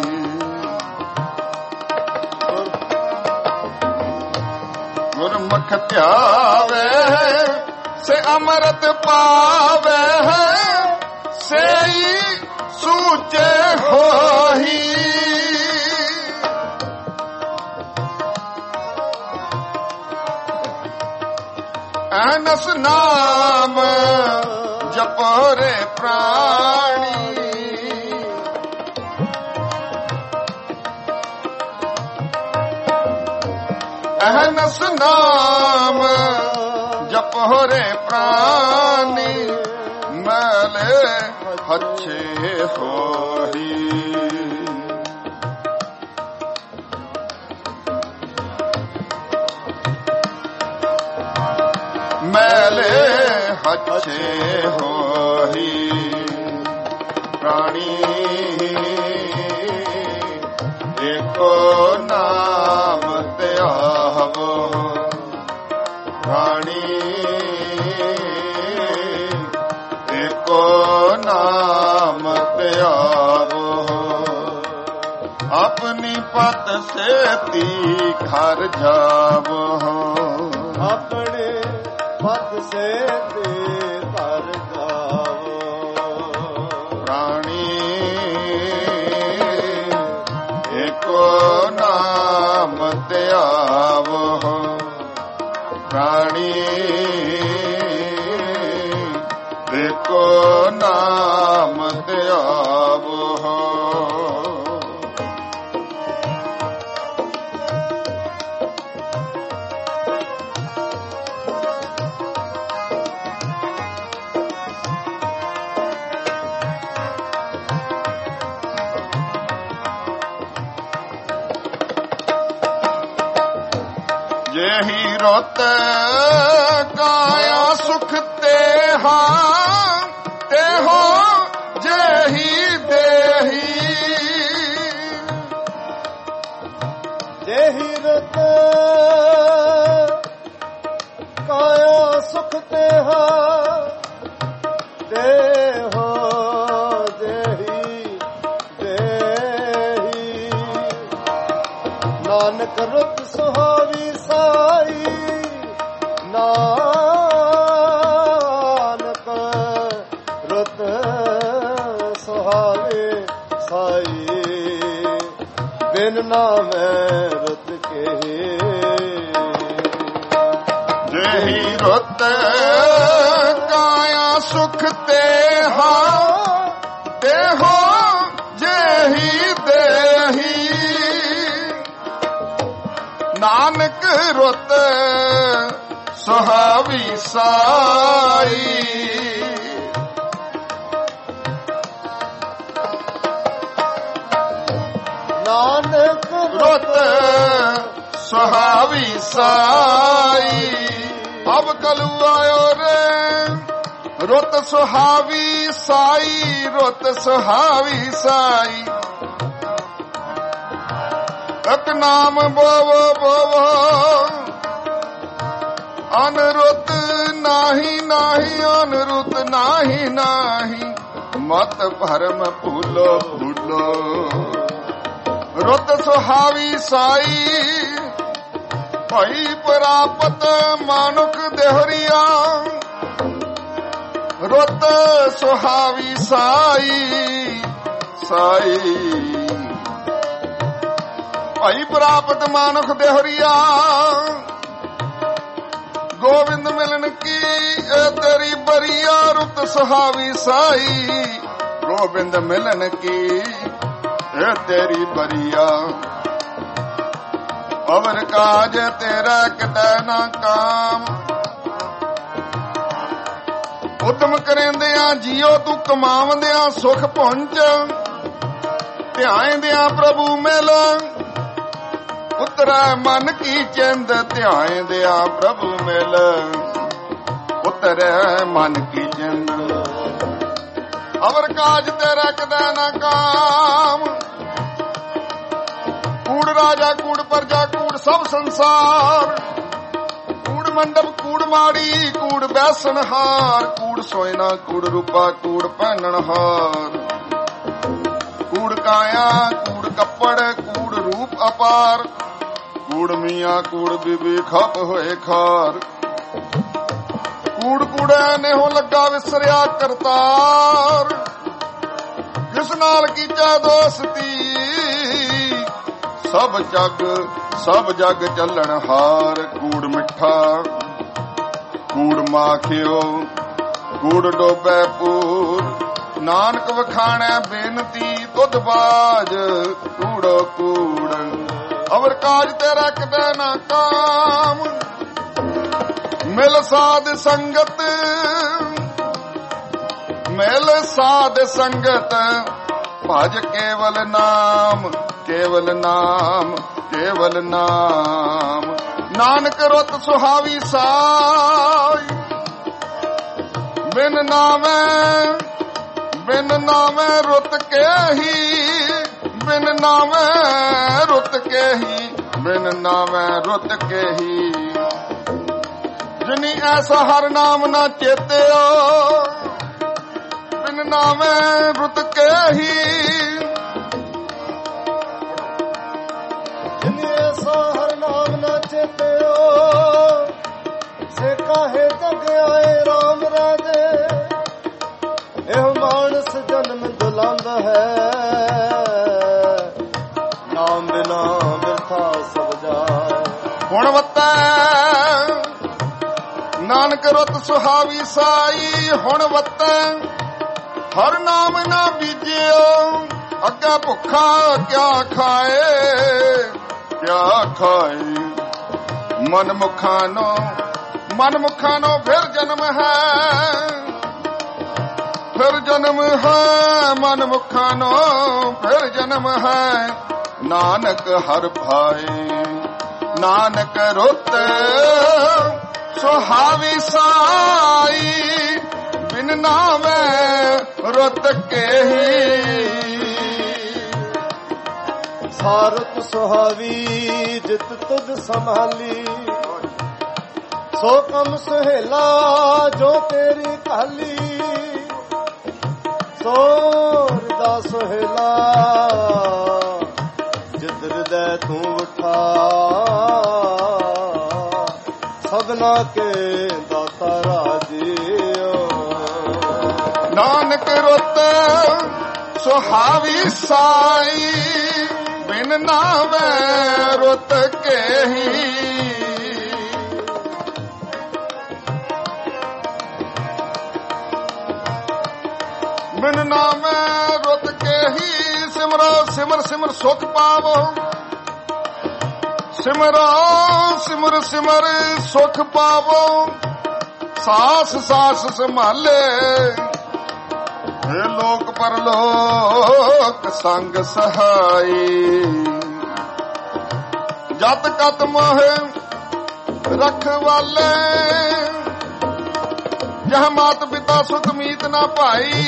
ਗੁਰਮੁਖ ਧਿਆਵੇ ਸੇ ਅੰਮ੍ਰਿਤ ਪਾਵੇ ਸੇਈ ਸੂਚੇ ਹੋਹੀ ਐਨਸ ਨਾਮ ਜਪੋ ਰੇ ਪ੍ਰਾਣੀ ਐਨਸ ਨਾਮ ਜਪੋ ਰੇ ਪ੍ਰਾਣੀ ਮੈਲੇ ਹੱਛੇ ਹੋਹੀ ਮੈਲੇ ਹੱਛੇ ਹੋਹੀ ਪ੍ਰਾਣੀ ਏਕੋ ਨਾਮ ਧਿਆਵੋ ਪ੍ਰਾਣੀ ਏਕੋ ਨਾਮ ਧਿਆਵੋ ਆਪਣੀ ਪਤ ਸੇਤੀ ਘਰ ਜਾਵੋ ਆਪਣੇ ਪਤ ਸੇਤੀ ਘਰ ਜਾਵੋ ਪ੍ਰਾਣੀ ਏਕੋ ਨਾਮ ਧਿਆਵੋ ਪ੍ਰਾਣੀ ਏਕੋ ਨਾਮ ਧਿਆਵੋ ਜਿਹੀ ਰੁੱਤ ਕਾਇਆ ਸੁਖ ਤੇਹਾ ਤੇਹੋ ਜਿਹੀ ਦੇਹੀ ਜਿਹੀ ਰੁੱਤ ਕਾਇਆ ਸੁਖ ਤੇਹਾ ਦੇਹੋ ਜਿਹੀ ਦੇਹੀ ਨਾਨਕ ਰੁੱਤ ਸੁਹਾਵੀ ਸਾਈ ਨਾਨਕ ਰੁੱਤ ਸੁਹਾਵੇ ਸਾਈ ਬਿਨ ਨਾਮੈ ਰੁੱਤ ਕਹੇ ਜਿਹੀ ਰੁੱਤ ਕਾਇਆ ਸੁਖ ਤੇਹਾ ਤੇਹੋ ਜਿਹੀ ਦੇਹੀ ਨਾਨਕ ਰੁੱਤ ਸੁਹਾਵੀ ਸਾਈ ਨਾਨਕ ਰੁੱਤ ਸੁਹਾਵੀ ਸਾਈ ਅਬ ਕਲੂ ਆਇਓ ਰੇ ਰੁੱਤ ਸੁਹਾਵੀ ਸਾਈ ਰੁੱਤ ਸੁਹਾਵੀ ਸਾਈ ਇੱਕ ਨਾਮ ਬੋਵੋ ਬੋਵੋ ਅਨਰੁੱਤ ਨਾਹੀ ਨਾਹੀ ਅਨਰੁੱਤ ਨਾਹੀ ਨਾਹੀ ਮਤ ਭਰਮ ਭੂਲੋ ਭੂਲੋ ਰੁੱਤ ਸੁਹਾਵੀ ਸਾਈ ਭਾਈ ਪ੍ਰਾਪਤ ਮਾਨੁਖ ਦੇਹਰੀਆ ਰੁੱਤ ਸੁਹਾਵੀ ਸਾਈ ਸਾਈ ਭਾਈ ਪ੍ਰਾਪਤ ਮਾਨੁਖ ਦੇਹਰੀਆ ਗੋਬਿੰਦ ਮਿਲਨ ਕੀ ਏ ਤੇਰੀ ਬਰੀਆ ਰੁੱਤ ਸੁਹਾਵੀ ਸਾਈ ਗੋਬਿੰਦ ਮਿਲਨ ਕੀ ਏ ਤੇਰੀ ਬਰੀਆ ਅਵਰ ਕਾਜ ਤੇਰਾ ਕਿਤੈ ਨਾ ਕਾਮ ਉਤਮ ਕਰੇਂਦਿਆਂ ਜੀਓ ਤੂੰ ਕਮਾਵੰਦਿਆਂ ਸੁਖ ਪੁੰਜ ਧਿਆਇਂਦਿਆਂ ਪ੍ਰਭੂ ਮਿਲ ਉਤਰੈ ਮਨ ਕੀ ਚਿੰਦ ਧਿਆਇਂਦਿਆਂ ਪ੍ਰਭੂ ਮਿਲ ਉਤਰੈ ਮਨ ਕੀ ਚਿੰਦ ਅਵਰ ਕਾਜ ਤੇਰਾ ਕਿਤੈ ਨਾ ਕਾਮ ਕੂੜ ਰਾਜਾ ਕੂੜ ਪਰਜਾ ਕੂੜ ਸਭ ਸੰਸਾਰ ਕੂੜ ਮੰਡਪ ਕੂੜ ਮਾੜੀ ਕੂੜ ਬੈਸਣ ਹਾਰ ਕੂੜ ਸੋਇਨਾ ਕੂੜ ਰੂਪਾ ਕੂੜ ਪਹਿਨਣ ਹਾਰ ਕੂੜ ਕਾਇਆ ਕੂੜ ਕੱਪੜ ਕੂੜ ਰੂਪ ਅਪਾਰ ਕੂੜ ਮੀਆਂ ਕੂੜ ਬੀਬੀ ਖਪ ਹੋਏ ਖਾਰ ਕੂੜ ਕੂੜੈ ਨੇਹੋ ਲੱਗਾ ਵਿਸਰਿਆ ਕਰਤਾਰ ਕਿਸ ਨਾਲ ਕੀਚੈ ਦੋਸਤੀ ਸਭ ਜਗ ਚੱਲਣ ਹਾਰ ਕੂੜ ਮਿੱਠਾ ਕੂੜ ਮਾਖਿਓ ਕੂੜ ਡੋਬੈ ਪੂਰ ਨਾਨਕ ਵਖਾਣੈ ਬੇਨਤੀ ਤੁਧ ਬਾਜ ਕੂੜੋ ਕੂੜ ਅਵਰ ਕਾਜ ਤੇਰਾ ਕਿਤੈ ਨਾ ਕਾਮ ਮਿਲ ਸਾਧ ਸੰਗਤ ਭਜ ਕੇਵਲ ਨਾਮ ਕੇਵਲ ਨਾਮ ਕੇਵਲ ਨਾਮ ਨਾਨਕ ਰੁੱਤ ਸੁਹਾਵੀ ਸਾਈ ਬਿਨ ਨਾਮੈ ਬਿਨ ਨਾਮੈ ਰੁੱਤ ਕੇਹੀ, ਬਿਨ ਨਾਮੈ ਰੁੱਤ ਕੇਹੀ, ਬਿਨ ਨਾਮੈ ਰੁੱਤ ਕੇਹੀ। ਜਿਨੀ ਐਸਾ ਹਰ ਨਾਮ ਨਾ ਚੇਤਿਓ, ਬਿਨ ਨਾਮੈ ਰੁੱਤ ਕੇਹੀ। ਜਿਨੀ ਐਸਾ ਹਰ ਨਾਮ ਨਾ ਚੇਤਿਓ, ਸੇ ਕਾਹੇ ਜਗ ਆਏ ਰਾਮ ਰਾਜੇ। ਇਹੋ ਮਾਨਸ ਜਨਮ ਦੁਲੰਦ ਹੈ, ਨਾਮ ਬਿਨਾ ਬਿਰਥਾ ਸਭ ਜਾਏ। ਹੁਣ ਵਤੈ ਨਾਨਕ ਰੁੱਤ ਸੁਹਾਵੀ ਸਾਈ, ਹੁਣ ਵਤੈ ਹਰ ਨਾਮ ਨਾ ਬੀਜਿਓ। ਅੱਗਾ ਭੁੱਖਾ ਕਿਆ ਖਾਏ, ਕਿਆ ਖਾਏ। ਮਨ ਮੁਖਾਂ ਨੂੰ ਫਿਰ ਜਨਮ ਹੈ, ਫਿਰ ਜਨਮ ਹੈ। ਮਨ ਮੁਖਾਂ ਨੂੰ ਫਿਰ ਜਨਮ ਹੈ। ਨਾਨਕ ਹਰ ਭਾਏ, ਨਾਨਕ ਰੁੱਤ ਸੁਹਾਵੀ ਸਾਈ, ਬਿਨ ਨਾਮੈ ਰੁੱਤ ਕੇਹੀ। ਸਾਰਤ ਸੁਹਾਵੀ ਜਿਤ ਤੁਧ ਸੰਭਾਲੀ, ਸੋ ਕਮ ਸੁਹੇਲਾ ਜੋ ਤੇਰੀ ਕਾਲੀ। ਸੋ ਹਿਰਦਾ ਸੁਹੇਲਾ ਜਿਤ ਹਿਰਦੈ ਤੂੰ ਉਠਾ, ਸਭਨਾ ਕੇ ਦਾਤਾ ਰਾਜੀਓ। ਨਾਨਕ ਰੁੱਤ ਸੁਹਾਵੀ ਸਾਈ, ਬਿਨ ਨਾਮੈ ਰੁੱਤ ਕੇਹੀ। ਬਿਨ ਨਾਮੈ ਰੁੱਤ ਕੇਹੀ। ਸਿਮਰੋ ਸਿਮਰ ਸਿਮਰ ਸੁਖ ਪਾਵੋ, ਸਿਮਰੋ ਸਿਮਰ ਸਿਮਰ ਸੁਖ ਪਾਵੋ। ਸਾਸ ਸਾਸ ਸੰਭਾਲੇ, ਇਹ ਲੋਕ ਪਰਲੋਕ ਸੰਗ ਸਹਾਈ। ਜਤ ਕਤ ਮੋਹਿ ਰਖਵਾਲੇ, ਜਹ ਮਾਤ ਪਿਤਾ ਸੁਤ ਮੀਤ ਨਾ ਭਾਈ।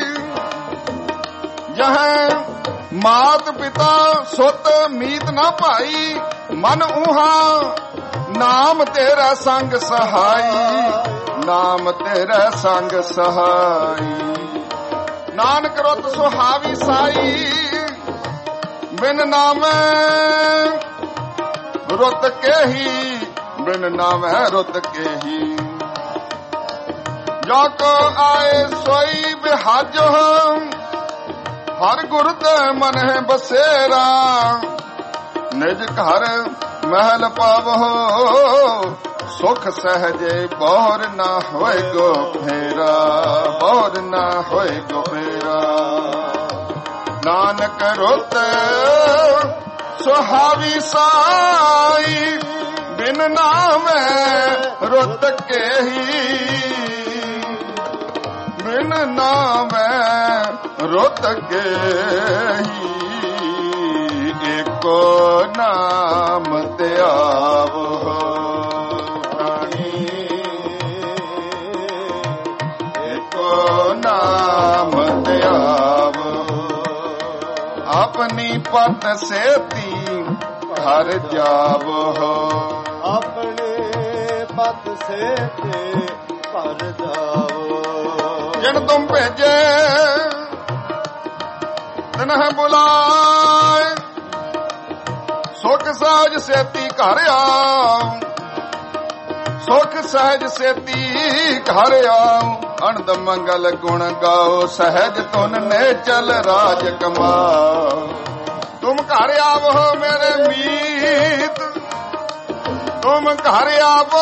ਜਹ ਮਾਤ ਪਿਤਾ ਸੁਤ ਮੀਤ ਨਾ ਭਾਈ, ਮਨ ਉਹਾ ਨਾਮ ਤੇਰਾ ਸੰਗ ਸਹਾਈ। ਨਾਮ ਤੇਰਾ ਸੰਗ ਸਹਾਈ। ਨਾਨਕ ਰੁੱਤ ਸੁਹਾਵੀ ਸਾਈ, ਬਿਨ ਨਾਮੈ ਰੁੱਤ ਕੇਹੀ, ਬਿਨ ਨਾਮੈ ਰੁੱਤ ਕੇਹੀ। ਜੋ ਕੋ ਆਏ ਸੋਈ ਬਿਹਾਜੋ, ਹਰ ਗੁਰ ਤੇ ਮਨ ਹੈ ਬਸੇਰਾ। ਨਿਜ ਘਰ ਮਹਿਲ ਪਾਵੋ, ਸੁਖ ਸਹਜੇ ਬੋਰ ਨਾ ਹੋਏ ਗੋ ਫੇਰਾ। ਬੋਰ ਨਾ ਹੋਏ ਗੋ ਫੇਰਾ। ਨਾਨਕ ਰੁੱਤ ਸੁਹਾਵੀ ਸਾਈ, ਬਿਨ ਨਾਮੈ ਰੁੱਤ ਕੇਹੀ। ਬਿਨ ਨਾਮੈ ਰੁੱਤ ਕੇਹੀ। ਏਕੋ ਨਾਮ ਧਿਆਵੋ ਪ੍ਰਾਣੀ, ਏਕੋ ਨਾਮ ਧਿਆਵੋ। ਆਪਣੀ ਪਤ ਸੇਤੀ ਘਰ ਜਾਵੋ, ਆਪਣੇ ਪਤ ਸੇਤੇ ਘਰ ਜਾਵੋ। ਜਿਨ ਤੁਮ ਭੇਜੇ ਤਿਨਹਿ ਬੁਲਾਏ, ਸੁਖ ਸਹਿਜ ਸੇਤੀ ਘਰ ਆਉ। ਸੁਖ ਸਹਿਜ ਸੇਤੀ ਘਰ ਆਉ। ਅਨੰਦ ਮੰਗਲ ਗੁਣ ਗਾਓ, ਸਹਿਜ ਤੁਨ ਨੇ ਚਲ ਰਾਜ ਕਮਾਓ। ਤੁਮ ਘਰ ਆਵੋ ਮੇਰੇ ਮੀਤ, ਤੁਮ ਘਰ ਆਵੋ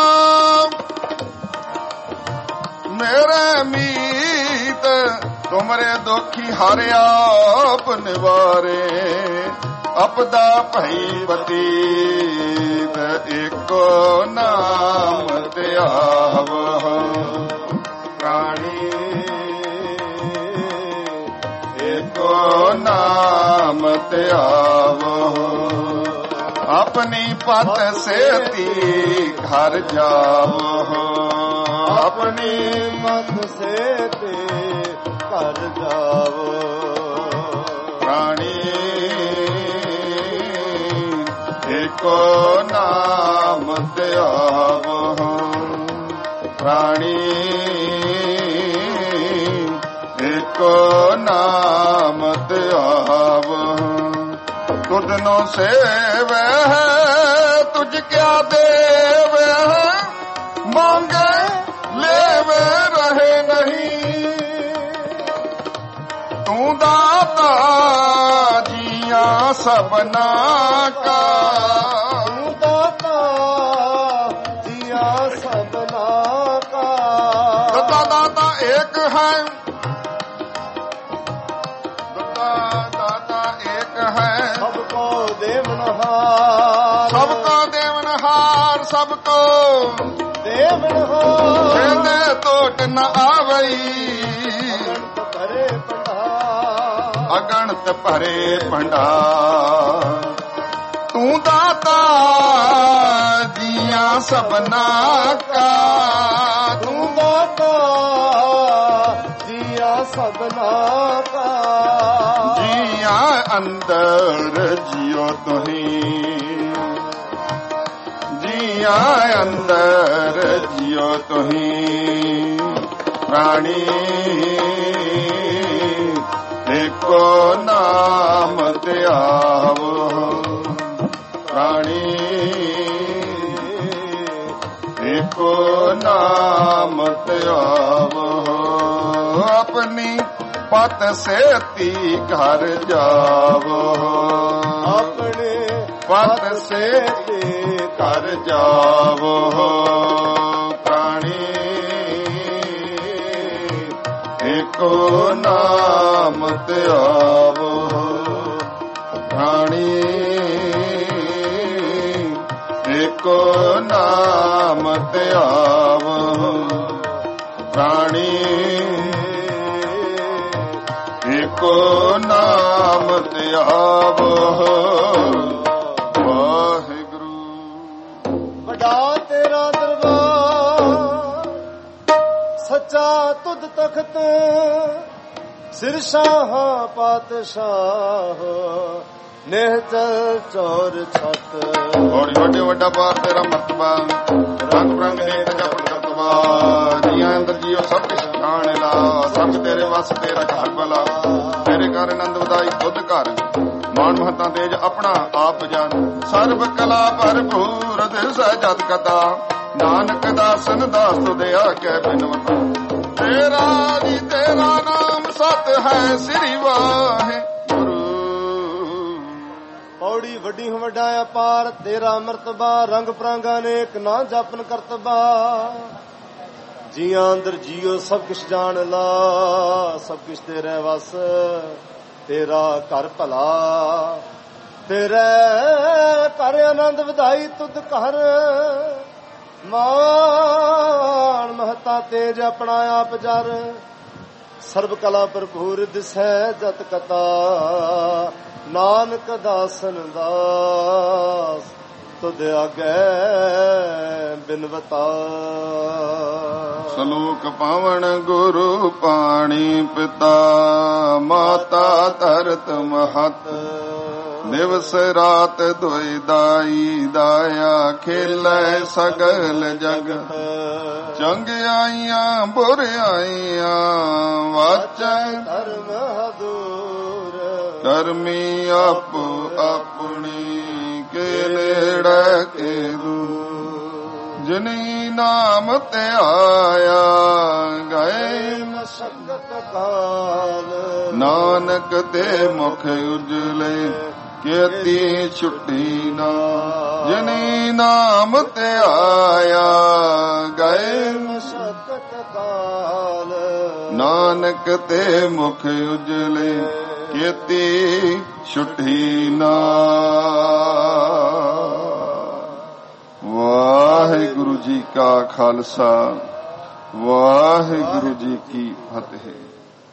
ਮੇਰੇ ਮੀਤ। ਤੁਮਰੇ ਦੁਖੀ ਹਰ ਆਪ ਨਿਵਾਰੇ, ਅਪਦਾ ਭਈ ਬਤੀਤ। ਏਕੋ ਨਾਮ ਧਿਆਵੋ ਪ੍ਰਾਣੀ, ਏਕੋ ਨਾਮ ਧਿਆਵੋ। ਆਪਣੀ ਪਤ ਸੇਤੀ ਘਰ ਜਾਵੋ, ਆਪਣੀ ਮਤ ਸੇਤੇ ਘਰ ਘਰ ਜਾਵੋ। ਪ੍ਰਾਣੀ ਏਕੋ ਨਾਮ ਧਿਆਵੋ। ਪ੍ਰਾਣੀ ਏਕੋ ਨਾਮ ਧਿਆਵੋ। ਤੁਧ ਨੋ ਸੇਵੈ ਤੁਝ ਕਿਆ ਦੇਵੈ। ਮੰਗੇ ਲੈਵੇ ਰਹੇ ਨਹੀਂ। ਤੂੰ ਦਾਤਾ ਜੀਆਂ ਸਭਨਾ ਕਾ। ਤੂੰ ਦਾਤਾ ਜੀਆਂ ਸਭਨਾ ਕਾ। ਦਾਤਾ ਏਕ ਹੈ। ਦਾਤਾ ਏਕ ਹੈ। ਸਭ ਕੋ ਦੇਵਨਹਾਰ। ਸਭ ਕੋ ਦੇਵਨਹਾਰ। ਸਭ ਕੋ ਦੇਵਨਹਾਰ। ਜਿਹਦੇ ਟੋਟ ਨ ਆਵਈ। ਅਗਣਤ ਭਰੇ ਭੰਡਾਰ। ਅਗਣਤ ਭਰੇ ਭੰਡਾਰ। ਤੂੰ ਦਾਤਾ ਜੀਆਂ ਸਭਨਾ ਕਾ। ਤੂੰ ਦਾਤਾ ਜੀਆਂ ਸਭਨਾ ਕਾ। ਜੀਆਂ ਅੰਦਰ ਜਿਉ ਤੁਹੀ। ਜੀਆਂ ਅੰਦਰ ਜਿਉ ਤੁਹੀ। ਪ੍ਰਾਣੀ ਏਕੋ ਨਾਮ ਧਿਆਵੋ। ਪ੍ਰਾਣੀ ਏਕੋ ਨਾਮ ਧਿਆਵੋ। ਆਪਣੀ ਪਤ ਸੇਤੀ ਘਰ ਜਾਵੋ। ਆਪਣੇ ਪਤ ਸੇਤੀ ਘਰ ਜਾਵੋ। ਪ੍ਰਾਣੀ ਏਕੋ ਨਾਮ ਧਿਆਵੋ। ਪ੍ਰਾਣੀ ਏਕੋ ਨਾਮ ਧਿਆਵੋ। ਪ੍ਰਾਣੀ ਏਕੋ ਨਾਮ ਧਿਆਵੋ। ਵਾਹਿਗੁਰੂ। ਵੱਡਾ ਤੇਰਾ ਦਰਬਾਰ ਸੱਚਾ ਤੁਧ ਤਖਤ। ਸਿਰ ਸ਼ਾਹਾਂ ਪਾਤਸ਼ਾਹ ਨਿਹਚਲ ਚੋਰ ਛਤ। ਬੜੀ ਵੱਡੇ ਵੱਡਾ ਬਾਰ ਤੇਰਾ ਮਰਤਬਾ। ਰੰਗ ਬਰੰਗ ਨੇ ਜਪ ਕਰਤਵਾ। ਜੀਆਂ ਅੰਦਰ ਜੀਓ ਸਭ ਕੁਛ ਜਾਣ ਲਾ। ਸਭ ਤੇਰੇ ਵਸ ਤੇਰਾ ਘਰ ਭਲਾ। ਤੇਰੇ ਘਰ ਆਨੰਦ ਵਧਾਈ ਖੁਦ ਘਰ। ਮਾਨ ਮਹਤਾ ਤੇਜ ਆਪਣਾ ਆਪ ਜਾਨ। ਸਰਬ ਕਲਾ ਭਰਪੂਰ ਦਿਸੈ ਜਤ ਕਤਾ। ਨਾਨਕ ਦਾਸਨ ਦਾਸ ਤੁਧਿਆ ਕਹਿ ਬਿਨਵਤਾ। ਤੇਰਾ ਜੀ ਤੇਰਾ ਨਾਮ ਸਤ ਹੈ ਸ੍ਰੀ ਵਾਹਿਗੁਰੂ। ਪੌੜੀ ਵੱਡੀ ਵੱਡਾ ਅਪਾਰ ਤੇਰਾ ਮਰਤਬਾ। ਰੰਗ ਪ੍ਰਾਂਗਾ ਨੇ ਇੱਕ ਨਾ ਜਾਪਨ ਕਰਤਬਾ। ਜੀਆਂ ਅੰਦਰ ਜੀਓ ਸਭ ਕੁਛ ਜਾਣ ਲਾ। ਸਭ ਕੁਛ ਤੇਰੇ ਵਸ ਤੇਰਾ ਘਰ ਭਲਾ। ਤੇਰੇ ਘਰ ਆਨੰਦ ਵਧਾਈ ਤੁਧ ਘਰ। ਮਾਨ ਮਹਤਾ ਤੇਜ ਆਪਣਾ ਆਪ ਜਰ। ਸਰਬ ਕਲਾ ਭਰਪੂਰ ਦਿਸੈ ਜਤ ਕਤਾ। ਨਾਨਕ ਦਾਸਨ ਦਾਸ ਤੁਧ ਆਗੇ ਬਿਨਵਤਾ। ਸਲੋਕ ਪਾਵਨ ਗੁਰੂ ਪਾਣੀ ਪਿਤਾ। ਮਾਤਾ ਧਰਤ ਮਹਤ। ਦਿਵਸ ਰਾਤ ਦੁਇ ਦਾਈ ਦਾਇਆ। ਖੇਲੇ ਸਗਲ ਜਗਤ। ਚੰਗਿਆਈਆਂ ਬੁਰਿਆਈਆਂ ਵਾਚੈ ਧਰਮ ਹਦੂਰ। ਕਰਮੀ ਆਪੋ ਆਪਣੀ ਕੇ ਨੇੜੇ ਕੇ ਦੂਰ। ਜਿਨੀ ਨਾਮ ਤੇ ਆਇਆ ਗਏ ਮਸਕਤ ਕਾਲ। ਨਾਨਕ ਤੇ ਮੁਖ ਉਜਲੇ ਕੀਤੀ ਛੁੱਟੀ ਨਾ। ਜਿਨੀ ਨਾਮ ਤੇ ਆਇਆ ਗਏ ਮਸਕਤ ਕਾਲ। ਨਾਨਕ ਤੇ ਮੁਖ ਉਜਲੇ ਕੀਤੀ ਛੁੱਟੀ ਨਾ। ਵਾਹਿਗੁਰੂ ਜੀ ਕਾ ਖਾਲਸਾ। ਵਾਹਿਗੁਰੂ ਜੀ ਕੀ ਫਤਿਹ।